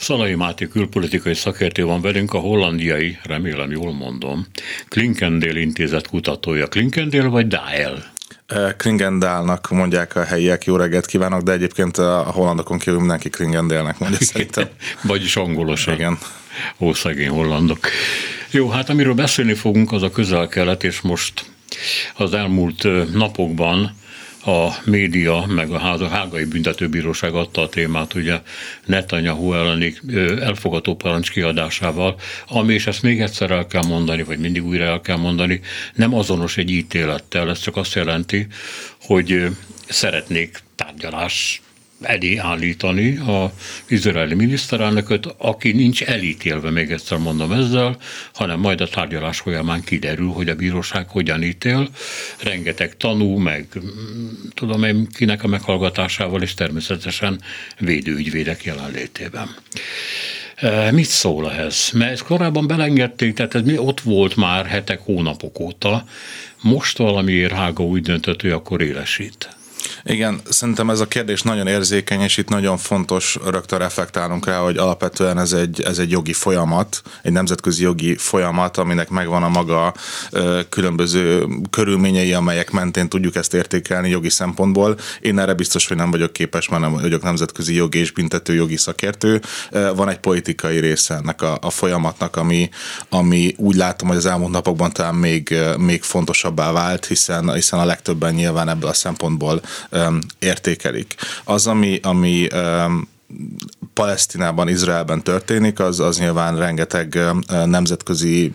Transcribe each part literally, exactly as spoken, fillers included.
Szalai Máté külpolitikai szakértő van velünk, a hollandiai, remélem jól mondom, Clinkendael intézet kutatója. Clinkendael vagy Dael? Klingendálnak mondják a helyiek, jó reggelt kívánok, de egyébként a hollandokon kívül mindenki Klingendálnek mondja szerintem. Vagyis angolosan. Igen. Ó, szegény hollandok. Jó, hát amiről beszélni fogunk, az a Közel-Kelet, és most az elmúlt napokban a média, meg a Hágai Büntetőbíróság adta a témát, ugye Netanyahu elleni elfogadó parancs kiadásával, ami, és ezt még egyszer el kell mondani, vagy mindig újra el kell mondani, nem azonos egy ítélettel, ez csak azt jelenti, hogy szeretnék tárgyalás elé állítani az izraeli miniszterelnököt, aki nincs elítélve, még egyszer mondom ezzel, hanem majd a tárgyalás folyamán kiderül, hogy a bíróság hogyan ítél. Rengeteg tanú, meg tudom én kinek a meghallgatásával, és természetesen védőügyvédek jelenlétében. Mit szól ehhez? Mert ezt korábban belengedték, tehát ez ott volt már hetek, hónapok óta, most valamiért Hága úgy döntött, hogy akkor élesít. Igen, szerintem ez a kérdés nagyon érzékeny, és itt nagyon fontos rögtön reflektálnunk rá, hogy alapvetően ez egy, ez egy jogi folyamat, egy nemzetközi jogi folyamat, aminek megvan a maga ö, különböző körülményei, amelyek mentén tudjuk ezt értékelni jogi szempontból. Én erre biztos, hogy nem vagyok képes, mert nem vagyok nemzetközi jogi és büntető jogi szakértő. Van egy politikai része ennek a, a folyamatnak, ami, ami úgy látom, hogy az elmúlt napokban talán még, még fontosabbá vált, hiszen, hiszen a legtöbben nyilván ebből a szempontból értékelik. Az, ami, ami Palesztinában, Izraelben történik, az, az nyilván rengeteg nemzetközi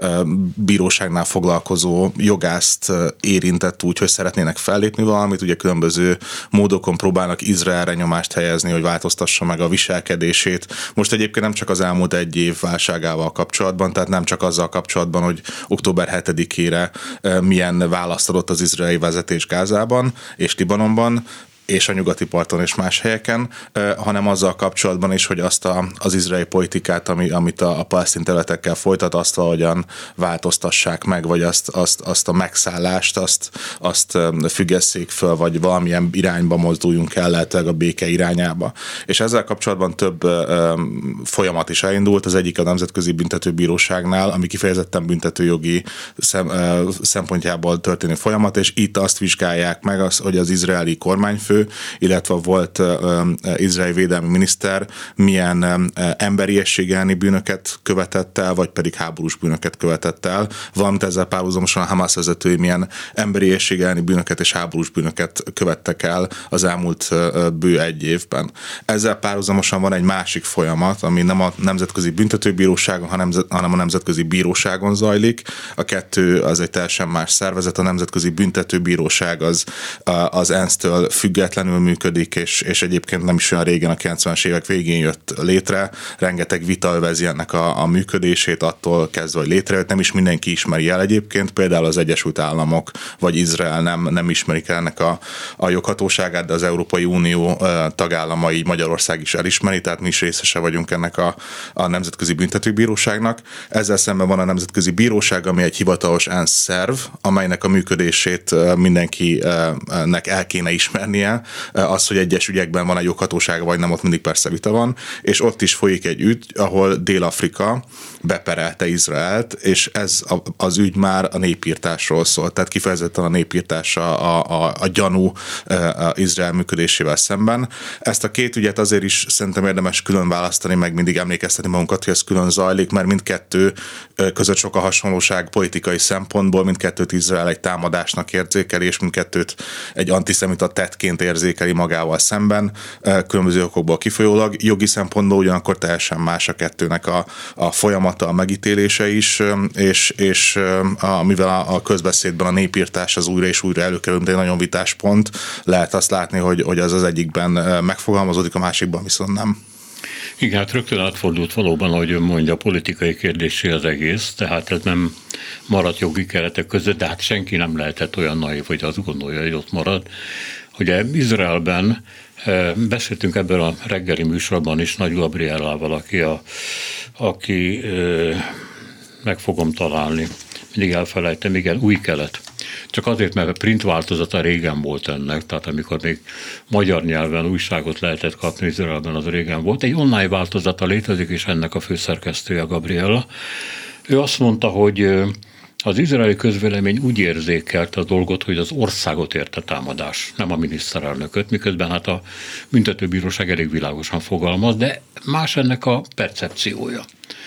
bíróságnál foglalkozó jogászt érintett úgy, hogy szeretnének fellépni valamit, ugye különböző módokon próbálnak Izraelre nyomást helyezni, hogy változtassa meg a viselkedését. Most egyébként nem csak az elmúlt egy év válságával kapcsolatban, tehát nem csak azzal kapcsolatban, hogy október hetedikére milyen választ adott az izraeli vezetés Gázában és Libanonban, és a nyugati parton és más helyeken, hanem azzal kapcsolatban is, hogy azt a, az izraeli politikát, ami, amit a, a palesztin területekkel folytat, azt valahogyan változtassák meg, vagy azt, azt, azt a megszállást, azt, azt függesszék föl, vagy valamilyen irányba mozduljunk el, lehetőleg a béke irányába. És ezzel kapcsolatban több ö, folyamat is elindult, az egyik a Nemzetközi Büntetőbíróságnál, ami kifejezetten büntetőjogi szem, ö, szempontjából történő folyamat, és itt azt vizsgálják meg, az, hogy az izraeli kormányfő, illetve volt uh, izraeli védelmi miniszter milyen uh, emberiesség elleni bűnöket követett el, vagy pedig háborús bűnöket követett el, valamint ezzel párhuzamosan a Hamas vezetői milyen emberiesség elleni bűnöket és háborús bűnöket követtek el az elmúlt uh, bő egy évben. Ezzel párhuzamosan van egy másik folyamat, ami nem a Nemzetközi Büntetőbíróságon, hanem a Nemzetközi Bíróságon zajlik. A kettő az egy teljesen más szervezet, a Nemzetközi Büntetőbíróság az, uh, az ENSZ-től függetlenül működik, és, és egyébként nem is olyan régen, a kilencvenes évek végén jött létre. Rengeteg vita övezi ennek a, a működését, attól kezdve, hogy létrejött. Nem is mindenki ismeri el egyébként, például az Egyesült Államok vagy Izrael nem, nem ismerik el ennek a, a joghatóságát, de az Európai Unió tagállamai, Magyarország is elismeri, tehát mi is részese vagyunk ennek a, a Nemzetközi Büntetőbíróságnak. Ezzel szemben van a Nemzetközi Bíróság, ami egy hivatalos ENSZ szerv, amelynek a működését mindenkinek el kéne ismernie. Az, hogy egyes ügyekben van egy joghatósága, vagy nem, ott mindig persze vita van, és ott is folyik egy ügy, ahol Dél-Afrika beperelte Izraelt, és ez a, az ügy már a népírtásról szól, tehát kifejezetten a népírtás a, a, a gyanú a Izrael működésével szemben. Ezt a két ügyet azért is szerintem érdemes külön választani, meg mindig emlékeztetni magunkat, hogy ez külön zajlik, mert mindkettő között sok a hasonlóság politikai szempontból, mindkettőt Izrael egy támadásnak érzékeli, és mindkettőt egy antiszemita tettként érzékeli magával szemben, különböző okokból kifolyólag. Jogi szempontból ugyanakkor teljesen más a kettőnek a, a folyamata, a megítélése is, és, és a, mivel a, a közbeszédben a népírtás az újra és újra előkerül, mint egy nagyon vitás pont, lehet azt látni, hogy, hogy az az egyikben megfogalmazódik, a másikban viszont nem. Igen, hát rögtön átfordult valóban, ahogy ön mondja, a politikai kérdésé az egész, tehát ez nem maradt jogi keretek között, de hát senki nem lehetett olyan naiv, hogy azt gondolja, hogy ott marad. Ugye Izraelben beszéltünk ebben a reggeli műsorban is Nagy Gabriellával, aki, a, aki meg fogom találni, mindig elfelejtem, igen, Új Kelet csak azért, mert a print változata régen volt ennek, tehát amikor még magyar nyelven újságot lehetett kapni Izraelben, az régen volt. Egy online változata létezik, és ennek a főszerkesztője Gabriella. Ő azt mondta, hogy az izraeli közvélemény úgy érzékelte a dolgot, hogy az országot érte támadás, nem a miniszterelnököt, miközben hát a büntetőbíróság elég világosan fogalmaz, de más ennek a percepciója.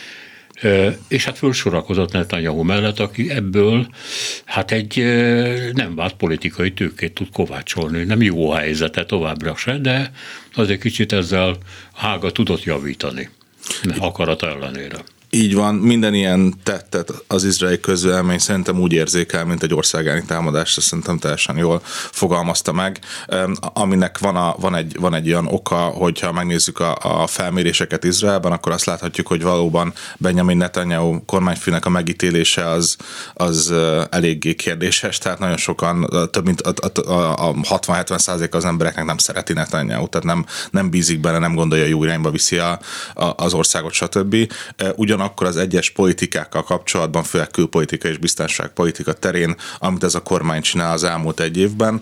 És hát fölsorakozott Netanyahu mellett, aki ebből hát egy nem vált politikai tőkét tud kovácsolni. Nem jó a helyzete továbbra se, de azért kicsit ezzel Hága tudott javítani akarata ellenére. Így van, minden ilyen tettet az izraeli közvélemény szerintem úgy érzékel, mint egy országáni támadást, ezt szerintem teljesen jól fogalmazta meg, aminek van, a, van, egy, van egy olyan oka, hogyha megnézzük a, a felméréseket Izraelben, akkor azt láthatjuk, hogy valóban Benjamin Netanyahu kormányfőnek a megítélése az, az eléggé kérdéses, tehát nagyon sokan, több mint a, a, a hatvan-hetven százalék az embereknek nem szereti Netanyahu, tehát nem, nem bízik benne, nem gondolja, jó irányba viszi a, a, az országot, stb. Ugyan akkor az egyes politikákkal kapcsolatban, főleg külpolitika és biztonságpolitika terén, amit ez a kormány csinál az elmúlt egy évben,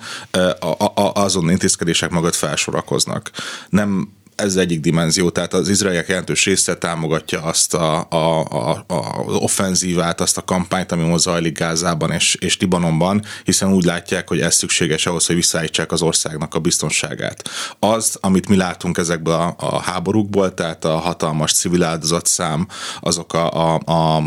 azon intézkedések mögött felsorakoznak. Nem ez egyik dimenzió, tehát az izraeliek jelentős része támogatja azt a, a, a, a offenzívát, azt a kampányt, ami most zajlik Gázában és, és Libanonban, hiszen úgy látják, hogy ez szükséges ahhoz, hogy visszaállítsák az országnak a biztonságát. Az, amit mi látunk ezekből a, a háborúkból, tehát a hatalmas civil áldozatszám, azok a, a, a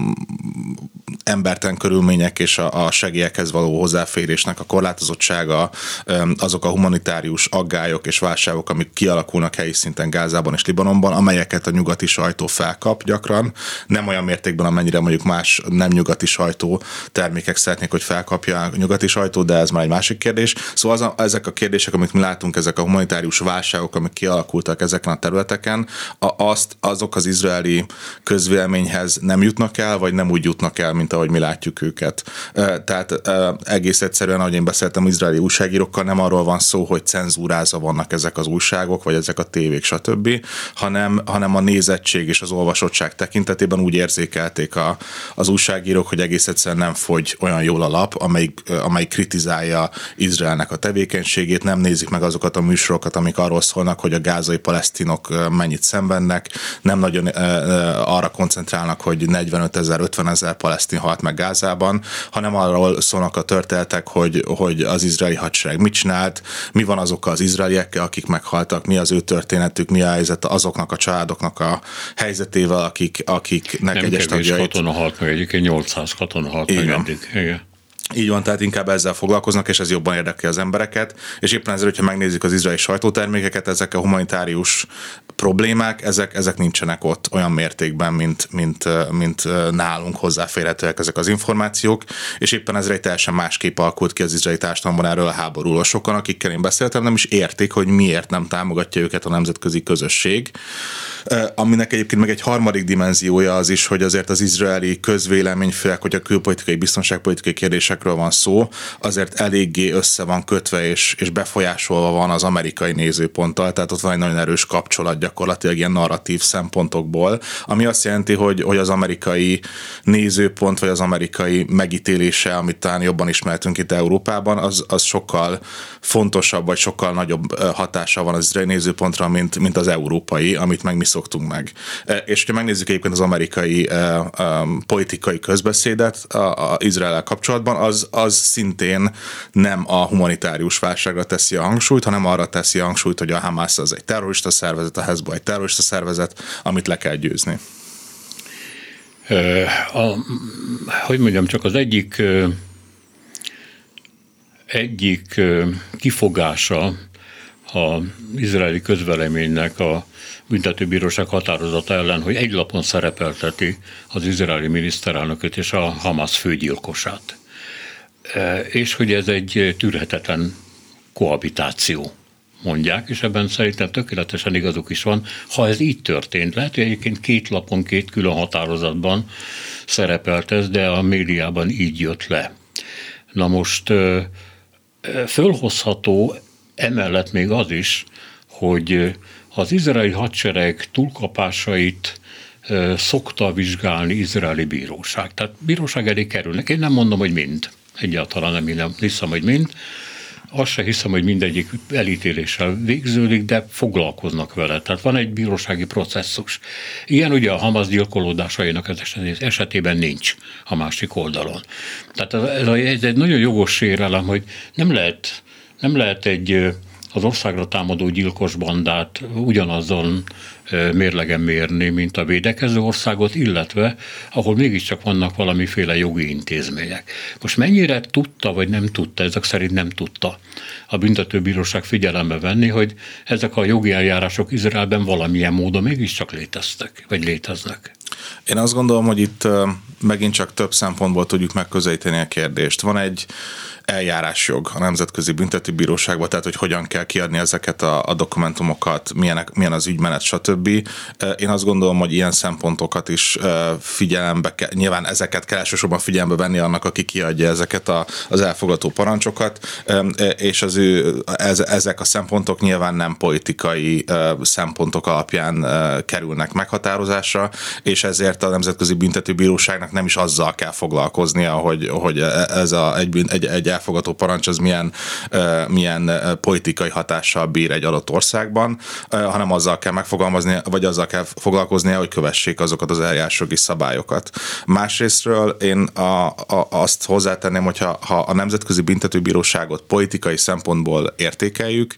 embertelen körülmények és a, a segélyekhez való hozzáférésnek a korlátozottsága, azok a humanitárius aggályok és válságok, amik kialakulnak helyi szinten Gázában és Libanonban, amelyeket a nyugati sajtó felkap gyakran, nem olyan mértékben, amennyire mondjuk más nem nyugati sajtó termékek szeretnék, hogy felkapja a nyugati sajtó, de ez már egy másik kérdés. Szóval az a, ezek a kérdések, amik mi látunk, ezek a humanitárius válságok, amik kialakultak ezeken a területeken, a, azt, azok az izraeli közvéleményhez nem jutnak el, vagy nem úgy jutnak el, mint ahogy mi látjuk őket. Tehát egész egyszerűen, ahogy én beszéltem izraeli újságírókkal, nem arról van szó, hogy cenzúrázva vannak ezek az újságok, vagy ezek a tévék, stb., hanem, hanem a nézettség és az olvasottság tekintetében úgy érzékelték a, az újságírók, hogy egész egyszerűen nem fogy olyan jól a lap, amelyik, amelyik kritizálja Izraelnek a tevékenységét, nem nézik meg azokat a műsorokat, amik arról szólnak, hogy a gázai palesztinok mennyit szenvednek, nem nagyon arra koncentrálnak, hogy negyvenötezer, ötvenezer palesztin halt meg Gázában, hanem arról szólnak a történetek, hogy, hogy az izraeli hadsereg mit csinált, mi van azokkal az izraeliekkel, akik meghaltak, mi az ő történetük, mi a helyzet azoknak a családoknak a helyzetével, akik, akiknek egyes tagjait. Nem kevés katona halt meg, egyébként nyolcszáz katona halt meg eddig. Igen. Így van, tehát inkább ezzel foglalkoznak, és ez jobban érdekli az embereket, és éppen ezért, hogyha megnézzük az izraeli sajtótermékeket, ezek a humanitárius problémák, ezek, ezek nincsenek ott olyan mértékben, mint, mint, mint nálunk hozzáférhetőek ezek az információk, és éppen ezért egy teljesen más kép alakult ki az izraeli társadalomban erről a háborúról. Sokan, akikkel én beszéltem, nem is értik, hogy miért nem támogatja őket a nemzetközi közösség, aminek egyébként meg egy harmadik dimenziója az is, hogy azért az izraeli közvélemény, főleg, hogy a külpolitikai, biztonságpolitikai kérdésekről van szó, azért eléggé össze van kötve és, és befolyásolva van az amerikai nézőponttal, tehát ott van egy nagyon erős kapcsolat gyakorlatilag ilyen narratív szempontokból, ami azt jelenti, hogy, hogy az amerikai nézőpont, vagy az amerikai megítélése, amit talán jobban ismertünk itt Európában, az, az sokkal fontosabb, vagy sokkal nagyobb hatása van az izraeli nézőpontra, mint, mint az európai, amit meg mi szoktunk meg. És ha megnézzük egyébként az amerikai uh, um, politikai közbeszédet a, a Izraellel kapcsolatban, az, az szintén nem a humanitárius válságra teszi a hangsúlyt, hanem arra teszi a hangsúlyt, hogy a Hamász az egy terrorista szervezet, a Hezbollah egy terrorista szervezet, amit le kell győzni. A, hogy mondjam, csak az egyik egyik kifogása az izraeli közvéleménynek a büntetőbíróság határozata ellen, hogy egy lapon szerepelteti az izraeli miniszterelnököt és a Hamász főgyilkosát. És hogy ez egy tűrhetetlen kohabitáció, mondják, és ebben szerintem tökéletesen igazuk is van. Ha ez így történt, lehet, hogy egyébként két lapon, két külön határozatban szerepelt ez, de a médiában így jött le. Na most fölhozható emellett még az is, hogy az izraeli hadsereg túlkapásait szokta vizsgálni izraeli bíróság. Tehát bíróság elé kerülnek. Én nem mondom, hogy mind. egyáltalán nem, nem hiszem, hogy mind. Azt se hiszem, hogy mindegyik elítéléssel végződik, de foglalkoznak vele. Tehát van egy bírósági processzus. Ilyen ugye a Hamas gyilkolódásainak esetében nincs a másik oldalon. Tehát ez, ez egy nagyon jogos sérelem, hogy nem lehet, nem lehet egy az országra támadó gyilkos bandát ugyanazon mérlegen mérni, mint a védekező országot, illetve ahol mégiscsak vannak valamiféle jogi intézmények. Most mennyire tudta, vagy nem tudta, ezek szerint nem tudta a büntetőbíróság figyelembe venni, hogy ezek a jogi eljárások Izraelben valamilyen módon mégiscsak léteztek, vagy léteznek? Én azt gondolom, hogy itt megint csak több szempontból tudjuk megközelíteni a kérdést. Van egy eljárásjog a Nemzetközi Büntetőbíróságban, tehát hogy hogyan kell kiadni ezeket a, a dokumentumokat, milyenek, milyen az ügymenet, stb. Én azt gondolom, hogy ilyen szempontokat is figyelembe kell, nyilván ezeket kell elsősorban figyelembe venni annak, aki kiadja ezeket a, az elfogadó parancsokat, és az ő, ez, ezek a szempontok nyilván nem politikai szempontok alapján kerülnek meghatározásra, és ezért a Nemzetközi Büntetőbíróságnak nem is azzal kell foglalkoznia, hogy, hogy ez a, egy, egy, egy elfogadó parancs az milyen, milyen politikai hatással bír egy adott országban, hanem azzal kell megfogalmazni, vagy azzal kell foglalkoznia, hogy kövessék azokat az eljárásjogi szabályokat. Másrésztről én a, a, azt hozzátenném, hogyha ha a Nemzetközi Büntetőbíróságot politikai szempontból értékeljük,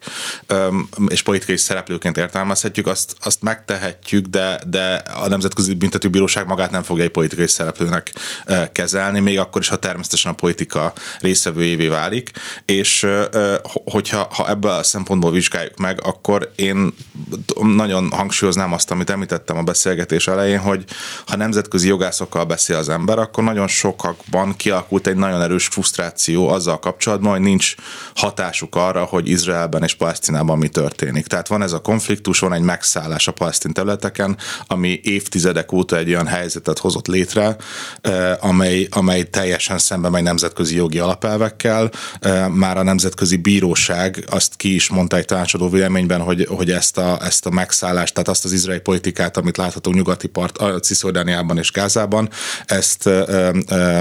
és politikai szereplőként értelmezhetjük, azt, azt megtehetjük, de, de a Nemzetközi Büntetőbíróság magát nem fogja egy politikai szereplőnek kezelni, még akkor is, ha természetesen a politika részevőjévé válik, és hogyha ha ebből a szempontból vizsgáljuk meg, akkor én nagyon hangsúlyoznám azt, amit említettem a beszélgetés elején, hogy ha nemzetközi jogászokkal beszél az ember, akkor nagyon sokakban kialakult egy nagyon erős frusztráció azzal kapcsolatban, hogy nincs hatásuk arra, hogy Izraelben és Palesztinában mi történik. Tehát van ez a konfliktus, van egy megszállás a palesztin területeken, ami évtizedek óta egy olyan helyzetet hozott létre, amely, amely teljesen szembe megy nemzetközi jogi alapelvekkel. Már a Nemzetközi Bíróság azt ki is mondta egy tanácsadó véleményben, hogy, hogy ezt, a, ezt a megszállást, tehát azt az izraeli politikát, amit láthatunk nyugati part, Cisjordániában és Gázában, ezt ö, ö, ö,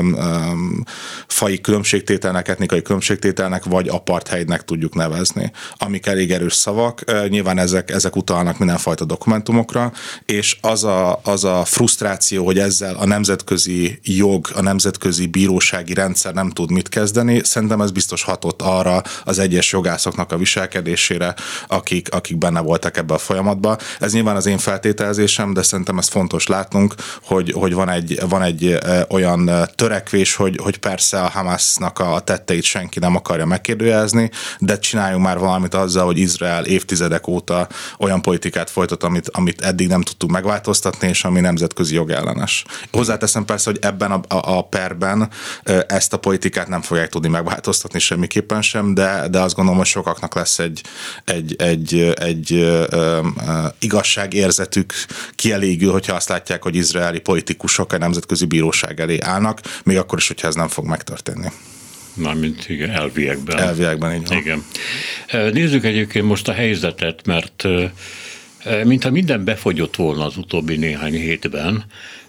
faji különbségtételnek, etnikai különbségtételnek vagy apartheidnek tudjuk nevezni, amik elég erős szavak. Nyilván ezek, ezek utalnak mindenfajta dokumentumokra, és az a, az a frusztráció, hogy ezzel a nemzetközi jog, a nemzetközi bírósági rendszer nem tud mit kezdeni, szerintem ez biztos hatott arra az egyes jogászoknak a viselkedésére, akik, akik benne voltak ebbe a folyamatba. Ez nyilván az én feltételezésem, de szerintem ez fontos látnunk, hogy, hogy van egy, van egy olyan törekvés, hogy, hogy persze a Hamasnak a tetteit senki nem akarja megkérdőjelezni, de csináljunk már valamit azzal, hogy Izrael évtizedek óta olyan politikát folytat, amit, amit eddig nem tudtuk megváltoztatni, és ami nemzetközi jogellenes. Hozzáteszem persze, hogy ebben a, a, a perben ezt a politikát nem fogják tudni megváltoztatni semmiképpen sem, de, de azt gondolom, hogy sokaknak lesz egy, egy, egy, egy ö, ö, igazságérzetük kielégül, hogyha azt látják, hogy izraeli politikusok a nemzetközi bíróság elé állnak, még akkor is, hogyha ez nem fog megtörténni. Mármint igen, elviekben. Elviekben, így van. Igen. Nézzük egyébként most a helyzetet, mert mintha minden befogyott volna az utóbbi néhány hétben,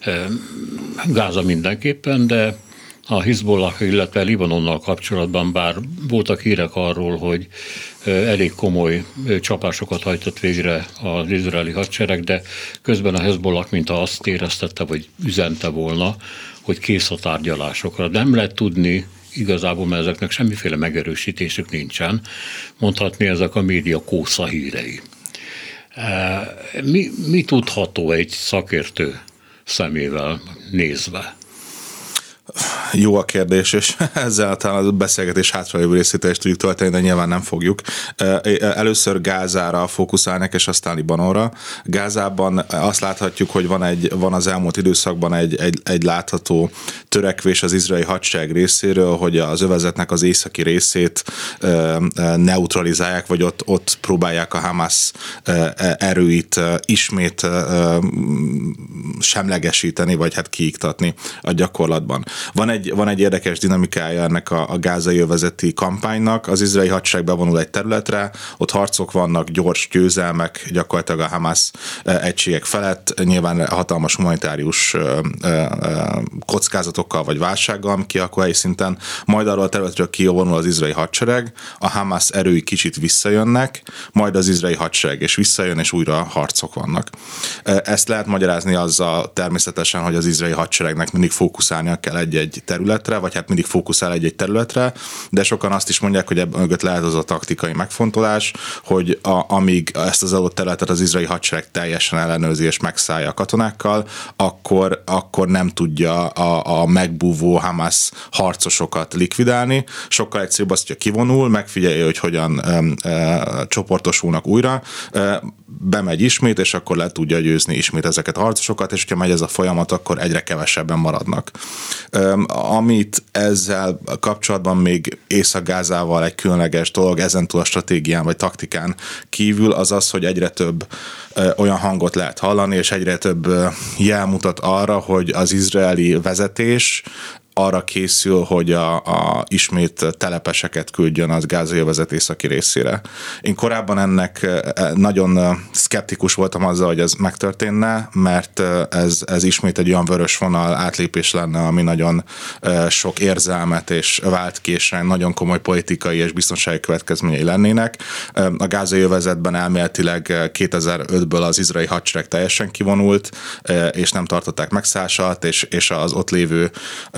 Gáza mindenképpen, de a Hizbollah, illetve Libanonnal kapcsolatban, bár voltak hírek arról, hogy elég komoly csapásokat hajtott végre az izraeli hadsereg, de közben a Hezbollah mintha azt éreztette, vagy üzente volna, hogy kész a tárgyalásokra. De nem lehet tudni, igazából, mert ezeknek semmiféle megerősítésük nincsen, mondhatni ezek a média kósza hírei. Mi, mi tudható egy szakértő szemével nézve? Jó a kérdés, és ezzel talán a beszélgetés hátralévő részét is tudjuk tölteni, de nyilván nem fogjuk. Először Gázára fókuszálnak, és aztán Libanonra. Gázában azt láthatjuk, hogy van, egy, van az elmúlt időszakban egy, egy, egy látható törekvés az izraeli hadsereg részéről, hogy az övezetnek az északi részét neutralizálják, vagy ott, ott próbálják a Hamas erőit ismét semlegesíteni, vagy hát kiiktatni a gyakorlatban. Van egy, van egy érdekes dinamikája ennek a, a gázai övezeti kampánynak. Az izraeli hadsereg bevonul egy területre, ott harcok vannak, gyors győzelmek gyakorlatilag a Hamász egységek felett, nyilván hatalmas humanitárius kockázatokkal vagy válsággal, ami kialakul helyi szinten, majd arról a területről kivonul az izraeli hadsereg, a Hamász erői kicsit visszajönnek, majd az izraeli hadsereg és visszajön, és újra harcok vannak. Ezt lehet magyarázni azzal természetesen, hogy az izraeli hadseregnek mindig fókuszálnia kell egy-egy területre, vagy hát mindig fókuszál egy-egy területre, de sokan azt is mondják, hogy ebben mögött lehet az a taktikai megfontolás, hogy a, amíg ezt az adott területet az izraeli hadsereg teljesen ellenőrzi és megszállja a katonákkal, akkor, akkor nem tudja a, a megbúvó Hamász harcosokat likvidálni. Sokkal egyszerűbb az, hogyha kivonul, megfigyelje, hogy hogyan ö, ö, csoportosulnak újra, ö, bemegy ismét, és akkor le tudja győzni ismét ezeket a harcosokat, és hogyha megy ez a folyamat, akkor egyre kevesebben maradnak. Ö, amit ezzel kapcsolatban még Észak-Gázával egy különleges dolog, ezentúl a stratégián vagy taktikán kívül, az az, hogy egyre több ö, olyan hangot lehet hallani, és egyre több ö, jel mutat arra, hogy az izraeli vezetés arra készül, hogy a, a ismét telepeseket küldjön az gázai övezet északi részére. Én korábban ennek nagyon szkeptikus voltam azzal, hogy ez megtörténne, mert ez, ez ismét egy olyan vörös vonal átlépés lenne, ami nagyon sok érzelmet és vált ki, és nagyon komoly politikai és biztonsági következményei lennének. A gázai övezetben elméletileg kétezer-ötből az izraeli hadsereg teljesen kivonult, és nem tartották megszállását, és, és az ott lévő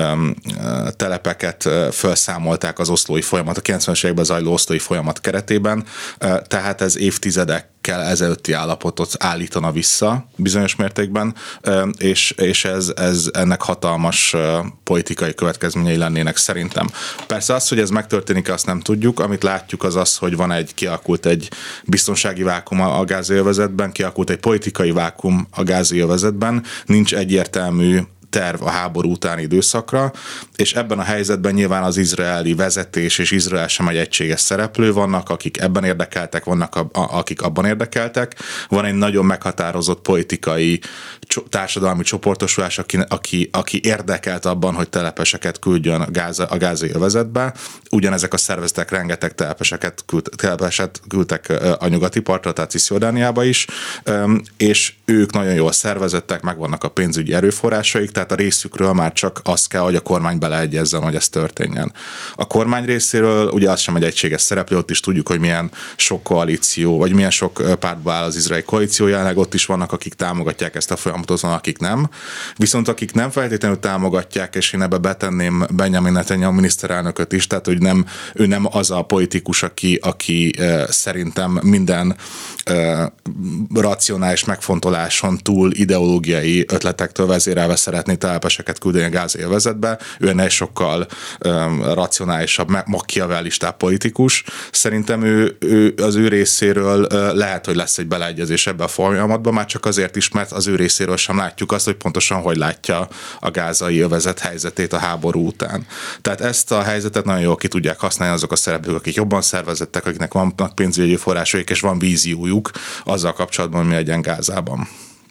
telepeket felszámolták az oszlói folyamat, a kilencvenes években zajló oszlói folyamat keretében, tehát ez évtizedekkel ezelőtti állapotot állítana vissza bizonyos mértékben, és, és ez, ez ennek hatalmas politikai következményei lennének szerintem. Persze az, hogy ez megtörténik, azt nem tudjuk, amit látjuk az az, hogy van egy, kialakult egy biztonsági vákum a gázai övezetben, kialakult egy politikai vákum a gázai övezetben, nincs egyértelmű terv a háború utáni időszakra, és ebben a helyzetben nyilván az izraeli vezetés és Izrael sem egy egységes szereplő, vannak, akik ebben érdekeltek, vannak, a, a, akik abban érdekeltek. Van egy nagyon meghatározott politikai társadalmi csoportosulás, aki, aki, aki érdekelt abban, hogy telepeseket küldjön a, gáza, a gázai övezetbe. Ugyanezek a szervezetek rengeteg telepeseket küld, telepeset küldtek a nyugati partra, tehát Cisjordániába is, és ők nagyon jól szervezettek, megvannak a pénzügyi erőforrásaik, tehát a részükről már csak az kell, hogy a kormány beleegyezzen, hogy ez történjen. A kormány részéről ugye az sem egy egységes szereplő, ott is tudjuk, hogy milyen sok koalíció, vagy milyen sok pártba áll az izraeli koalíció, jelenleg ott is vannak, akik támogatják ezt a folyamatot, van, akik nem. Viszont akik nem feltétlenül támogatják, és én ebbe betenném Benjamin Netanyahu miniszterelnököt is, tehát hogy nem, ő nem az a politikus, aki, aki uh, szerintem minden uh, racionális megfontoláson túl ideológiai ötletektől vezérelve szeretné telepeseket küldeni a gázai övezetbe. Ő ennél sokkal um, racionálisabb, machiavellistább politikus. Szerintem ő, ő az ő részéről uh, lehet, hogy lesz egy beleegyezés ebbe a folyamatba, már csak azért is, mert az ő részéről sem látjuk azt, hogy pontosan hogy látja a gázai övezet helyzetét a háború után. Tehát ezt a helyzetet nagyon jól ki tudják használni azok a szereplők, akik jobban szervezettek, akiknek vannak pénzügyi forrásaik, és van víziójuk azzal kapcsolatban, mi legyen Gázában.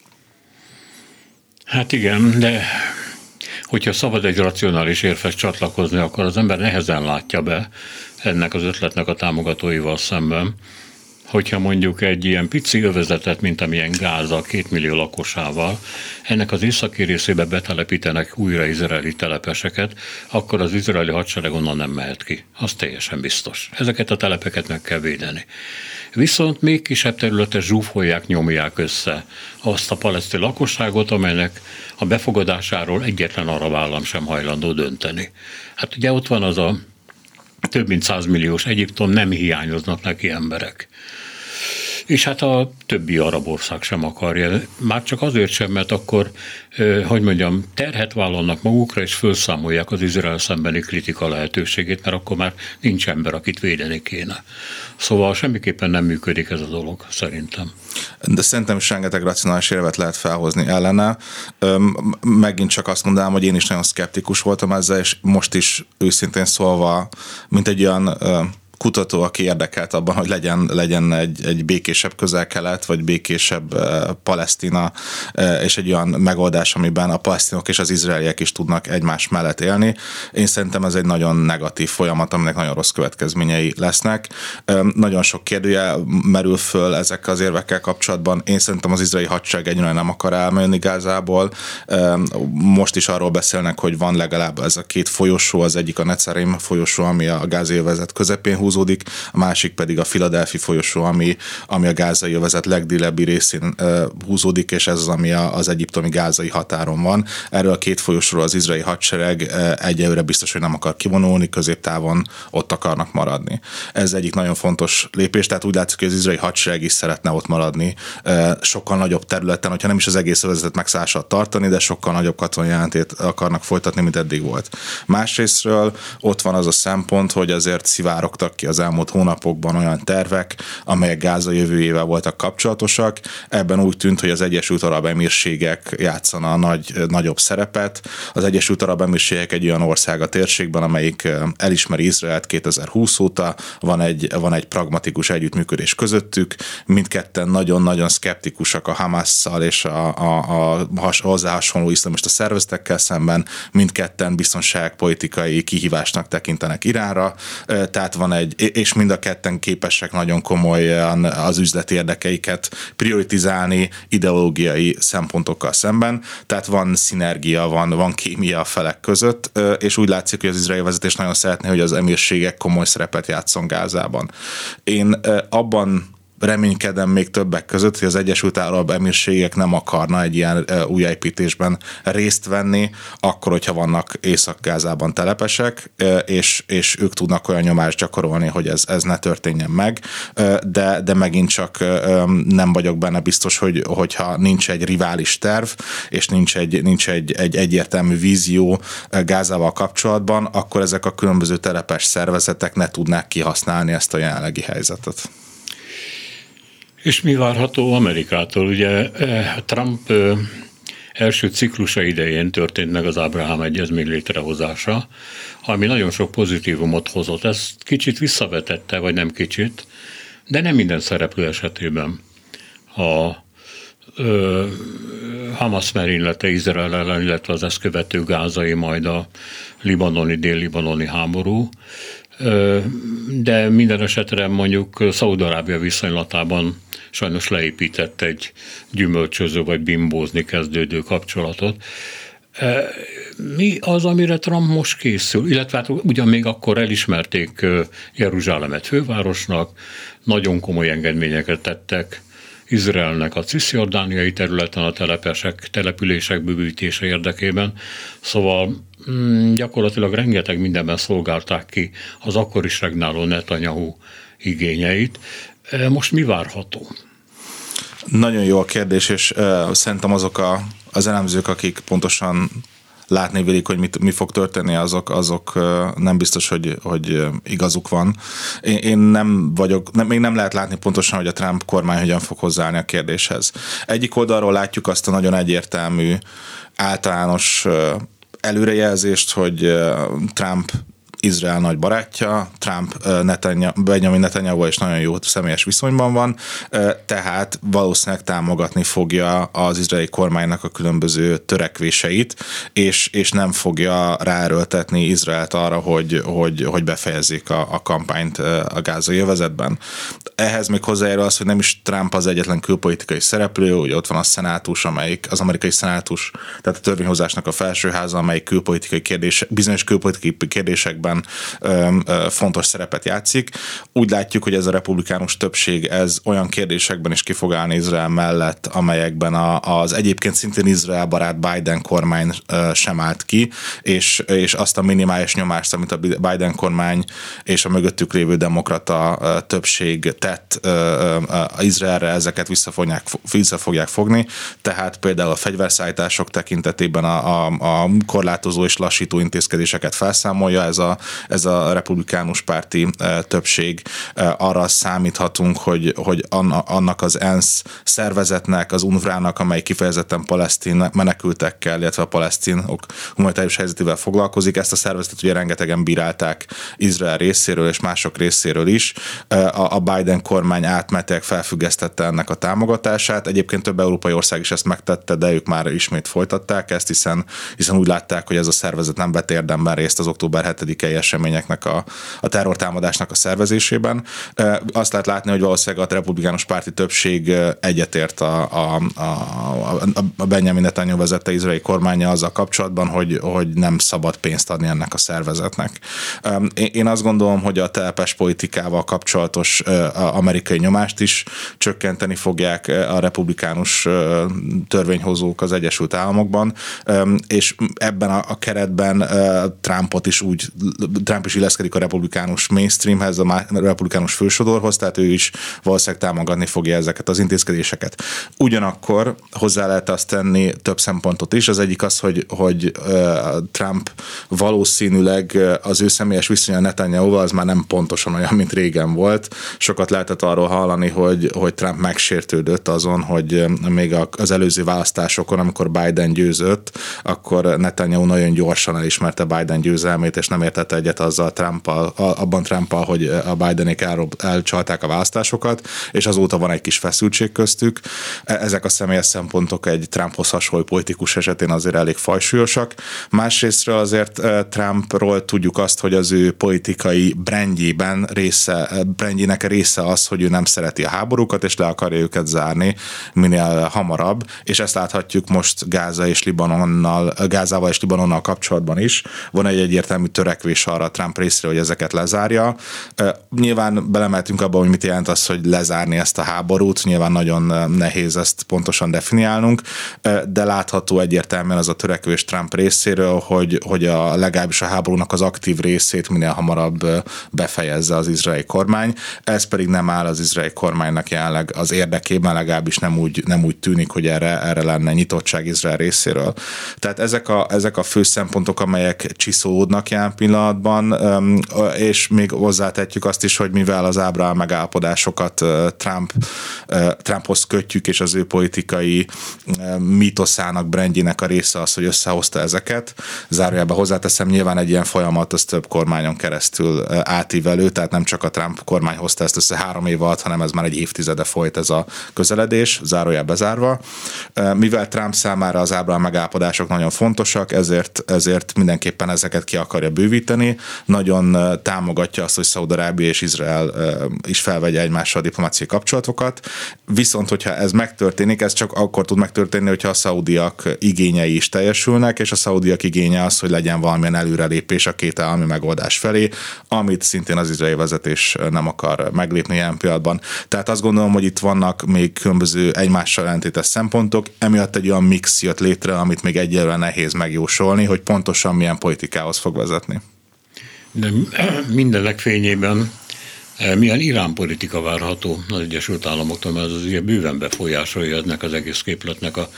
Hát igen, de hogyha szabad egy racionális érvhez csatlakozni, akkor az ember nehezen látja be ennek az ötletnek a támogatóival szemben, hogyha mondjuk egy ilyen pici övezetet, mint amilyen Gáza, két millió lakosával, ennek az északi részébe betelepítenek újra izraeli telepeseket, akkor az izraeli hadsereg onnan nem mehet ki. Az teljesen biztos. Ezeket a telepeket meg kell védeni. Viszont még kisebb területet zsúfolják, nyomják össze azt a palesztin lakosságot, amelynek a befogadásáról egyetlen arab állam sem hajlandó dönteni. Hát ugye ott van az a több mint százmilliós Egyiptom, nem hiányoznak neki emberek. És hát a többi arab ország sem akarja. Már csak azért sem, mert akkor, hogy mondjam, terhet vállalnak magukra, és felszámolják az Izrael szembeni kritika lehetőségét, mert akkor már nincs ember, akit védeni kéne. Szóval semmiképpen nem működik ez a dolog, szerintem. De szerintem is rengeteg racionális érvet lehet felhozni ellene. Megint csak azt mondanám, hogy én is nagyon szkeptikus voltam ezzel, és most is őszintén szólva, mint egy olyan kutató, aki érdekelt abban, hogy legyen, legyen egy, egy békésebb közel-kelet, vagy békésebb Palesztina, és egy olyan megoldás, amiben a palesztinok és az izraeliek is tudnak egymás mellett élni. Én szerintem ez egy nagyon negatív folyamat, aminek nagyon rossz következményei lesznek. Nagyon sok kérdője merül föl ezekkel az érvekkel kapcsolatban. Én szerintem az izraeli hadsereg egyre nem akar elmenni Gázából. Most is arról beszélnek, hogy van legalább ez a két folyosó, az egyik a Netzarim folyosó, ami a gázai övezet közepén húzódik, a másik pedig a Philadelphia folyosó, ami, ami a gázai övezet legdélebbi részén húzódik, és ez az, ami az egyiptomi gázai határon van. Erről a két folyosóról az izraeli hadsereg egyelőre biztos, hogy nem akar kivonulni, középtávon ott akarnak maradni. Ez egyik nagyon fontos lépés, tehát úgy látszik, hogy az izraeli hadsereg is szeretne ott maradni, sokkal nagyobb területen, hogyha nem is az egész övezetet megszállását tartani, de sokkal nagyobb katonai jelentét akarnak folytatni, mint eddig volt. Másrésztről ott van az a szempont, hogy azért szivárogtak ki az elmúlt hónapokban olyan tervek, amelyek Gáza jövőjével voltak kapcsolatosak. Ebben úgy tűnt, hogy az Egyesült Arab Emírségek játszana a nagy, nagyobb szerepet. Az Egyesült Arab Emírségek egy olyan ország a térségben, amelyik elismeri Izraelt kétezer-húsz óta, van egy, van egy pragmatikus együttműködés közöttük, mindketten nagyon-nagyon szkeptikusak a Hamasszal és a, a, a hozzá hasonló iszlamista szervezetekkel szemben, mindketten biztonságpolitikai kihívásnak tekintenek Iránra, tehát van egy, és mind a ketten képesek nagyon komolyan az üzleti érdekeiket prioritizálni ideológiai szempontokkal szemben, tehát van szinergia, van, van kémia a felek között, és úgy látszik, hogy az izraeli vezetés nagyon szeretné, hogy az emírségek komoly szerepet játszon Gázában. Én abban reménykedem még többek között, hogy az Egyesült Arab Emírségek nem akarna egy ilyen újjáépítésben részt venni, akkor, hogyha vannak Észak-Gázában telepesek, és, és ők tudnak olyan nyomást gyakorolni, hogy ez, ez ne történjen meg, de, de megint csak nem vagyok benne biztos, hogy, hogyha nincs egy rivális terv, és nincs egy, nincs egy, egy egyértelmű vízió Gázával kapcsolatban, akkor ezek a különböző telepes szervezetek ne tudnák kihasználni ezt a jelenlegi helyzetet. És mi várható Amerikától? Ugye Trump első ciklusa idején történt meg az Ábrahám egyezmény létrehozása, ami nagyon sok pozitívumot hozott. Ezt kicsit visszavetette, vagy nem kicsit, de nem minden szereplő esetében. A ö, Hamas merénylete Izrael ellen, illetve az ezt követő gázai, majd a libanoni, dél-libanoni háború, de minden esetre mondjuk Szaúd-Arábia viszonylatában sajnos leépített egy gyümölcsöző vagy bimbózni kezdődő kapcsolatot. Mi az, amire Trump most készül? Illetve hát ugyan még akkor elismerték Jeruzsálemet fővárosnak, nagyon komoly engedményeket tettek Izraelnek a cisziordániai területen a telepesek, települések bővítése érdekében. Szóval mm, gyakorlatilag rengeteg mindenben szolgálták ki az akkor is regnáló Netanyahu igényeit. Most mi várható? Nagyon jó a kérdés, és uh, szerintem azok a, az elemzők, akik pontosan látni vélik, hogy mit, mi fog történni, azok, azok nem biztos, hogy, hogy igazuk van. Én, én nem vagyok, nem, még nem lehet látni pontosan, hogy a Trump kormány hogyan fog hozzáállni a kérdéshez. Egyik oldalról látjuk azt a nagyon egyértelmű, általános előrejelzést, hogy Trump Izrael nagy barátja, Trump Netanyahu, Benjamin Netanyahu is nagyon jó személyes viszonyban van, tehát valószínűleg támogatni fogja az izraeli kormánynak a különböző törekvéseit, és, és nem fogja ráerőltetni Izraelt arra, hogy, hogy, hogy befejezzék a, a kampányt a gázai övezetben. Ehhez még hozzájárul az, hogy nem is Trump az egyetlen külpolitikai szereplő, ugye ott van a szenátus, amelyik, az amerikai szenátus, tehát a törvényhozásnak a felsőháza, amelyik külpolitikai kérdés, bizonyos külpolitikai kérdésekben fontos szerepet játszik. Úgy látjuk, hogy ez a republikánus többség ez olyan kérdésekben is ki fog állni Izrael mellett, amelyekben a, az egyébként szintén Izrael barát Biden kormány sem állt ki, és, és azt a minimális nyomást, amit a Biden kormány és a mögöttük lévő demokrata többség tett Izraelre, ezeket vissza fogják, vissza fogják fogni. Tehát például a fegyverszállítások tekintetében a, a, a korlátozó és lassító intézkedéseket felszámolja ez a ez a republikánus párti többség. Arra számíthatunk, hogy, hogy annak az ENSZ szervezetnek, az UNRWA-nak, amely kifejezetten palesztin menekültekkel, illetve a palesztinok humanitárius helyzetével foglalkozik. Ezt a szervezetet ugye rengetegen bírálták Izrael részéről és mások részéről is. A Biden kormány átmenetileg felfüggesztette ennek a támogatását. Egyébként több európai ország is ezt megtette, de ők már ismét folytatták ezt, hiszen, hiszen úgy látták, hogy ez a szervezet nem vett érdemben részt az október hetedikei eseményeknek a, a terrortámadásnak a szervezésében. Azt lehet látni, hogy valószínűleg a republikánus párti többség egyetért a, a, a, a Benjamin Netanyahu vezette izraeli kormánya azzal kapcsolatban, hogy, hogy nem szabad pénzt adni ennek a szervezetnek. Én azt gondolom, hogy a telepes politikával kapcsolatos amerikai nyomást is csökkenteni fogják a republikánus törvényhozók az Egyesült Államokban, és ebben a keretben Trumpot is úgy, Trump is illeszkedik a republikánus mainstreamhez, a republikánus fősodorhoz, tehát ő is valószínűleg támogatni fogja ezeket az intézkedéseket. Ugyanakkor hozzá lehet azt tenni több szempontot is. Az egyik az, hogy, hogy Trump valószínűleg az ő személyes viszonya Netanyahuval az már nem pontosan olyan, mint régen volt. Sokat lehetett arról hallani, hogy, hogy Trump megsértődött azon, hogy még az előző választásokon, amikor Biden győzött, akkor Netanyahu nagyon gyorsan elismerte Biden győzelmét, és nem értette egyet azzal Trumpal, abban Trumpal, hogy a Bidenék elrob, elcsalták a választásokat, és azóta van egy kis feszültség köztük. Ezek a személyes szempontok egy Trumphoz hasonló politikus esetén azért elég fajsúlyosak. Másrésztről azért Trumpról tudjuk azt, hogy az ő politikai brandjében része, brandjének része az, hogy ő nem szereti a háborúkat, és le akarja őket zárni minél hamarabb, és ezt láthatjuk most Gáza és Libanonnal, Gázával és Libanonnal kapcsolatban is. Van egy egyértelmű törekvés arra Trump részéről, hogy ezeket lezárja. Nyilván belemeltünk abba, hogy mit jelent az, hogy lezárni ezt a háborút. Nyilván nagyon nehéz ezt pontosan definiálnunk, de látható egyértelműen az a törekvés Trump részéről, hogy, hogy a legalábbis a háborúnak az aktív részét minél hamarabb befejezze az izraeli kormány. Ez pedig nem áll az izraeli kormánynak jelenleg az érdekében, legalábbis nem úgy, nem úgy tűnik, hogy erre, erre lenne nyitottság Izrael részéről. Tehát ezek a, ezek a fő szempontok, amelyek csiszolódnak jelen pillanatban, és még hozzátetjük azt is, hogy mivel az Ábrahám megállapodásokat Trump, Trumphoz kötjük, és az ő politikai mítoszának, brandjének a része az, hogy összehozta ezeket. Zárójelben hozzáteszem, nyilván egy ilyen folyamat az több kormányon keresztül átívelő, tehát nem csak a Trump kormány hozta ezt össze három év alatt, hanem ez már egy évtizede folyt ez a közeledés, zárójel bezárva. Mivel Trump számára az Ábrahám megállapodások nagyon fontosak, ezért, ezért mindenképpen ezeket ki akarja bővíteni. Nagyon támogatja azt, hogy Szaúd-Arábia és Izrael is felvegye egymással diplomáciai kapcsolatokat. Viszont, hogyha ez megtörténik, ez csak akkor tud megtörténni, hogyha a szaudiak igényei is teljesülnek, és a szaudiak igénye az, hogy legyen valamilyen előrelépés a két állami megoldás felé, amit szintén az izraeli vezetés nem akar meglépni ilyen pillanatban. Tehát azt gondolom, hogy itt vannak még különböző egymással ellentétes szempontok, emiatt egy olyan mix jött létre, amit még egyelőre nehéz megjósolni, hogy pontosan milyen politikához fog vezetni. De mindenek fényében milyen Irán politika várható az Egyesült Államoktól, mert az ugye bőven befolyásolja ennek az egész képletnek a,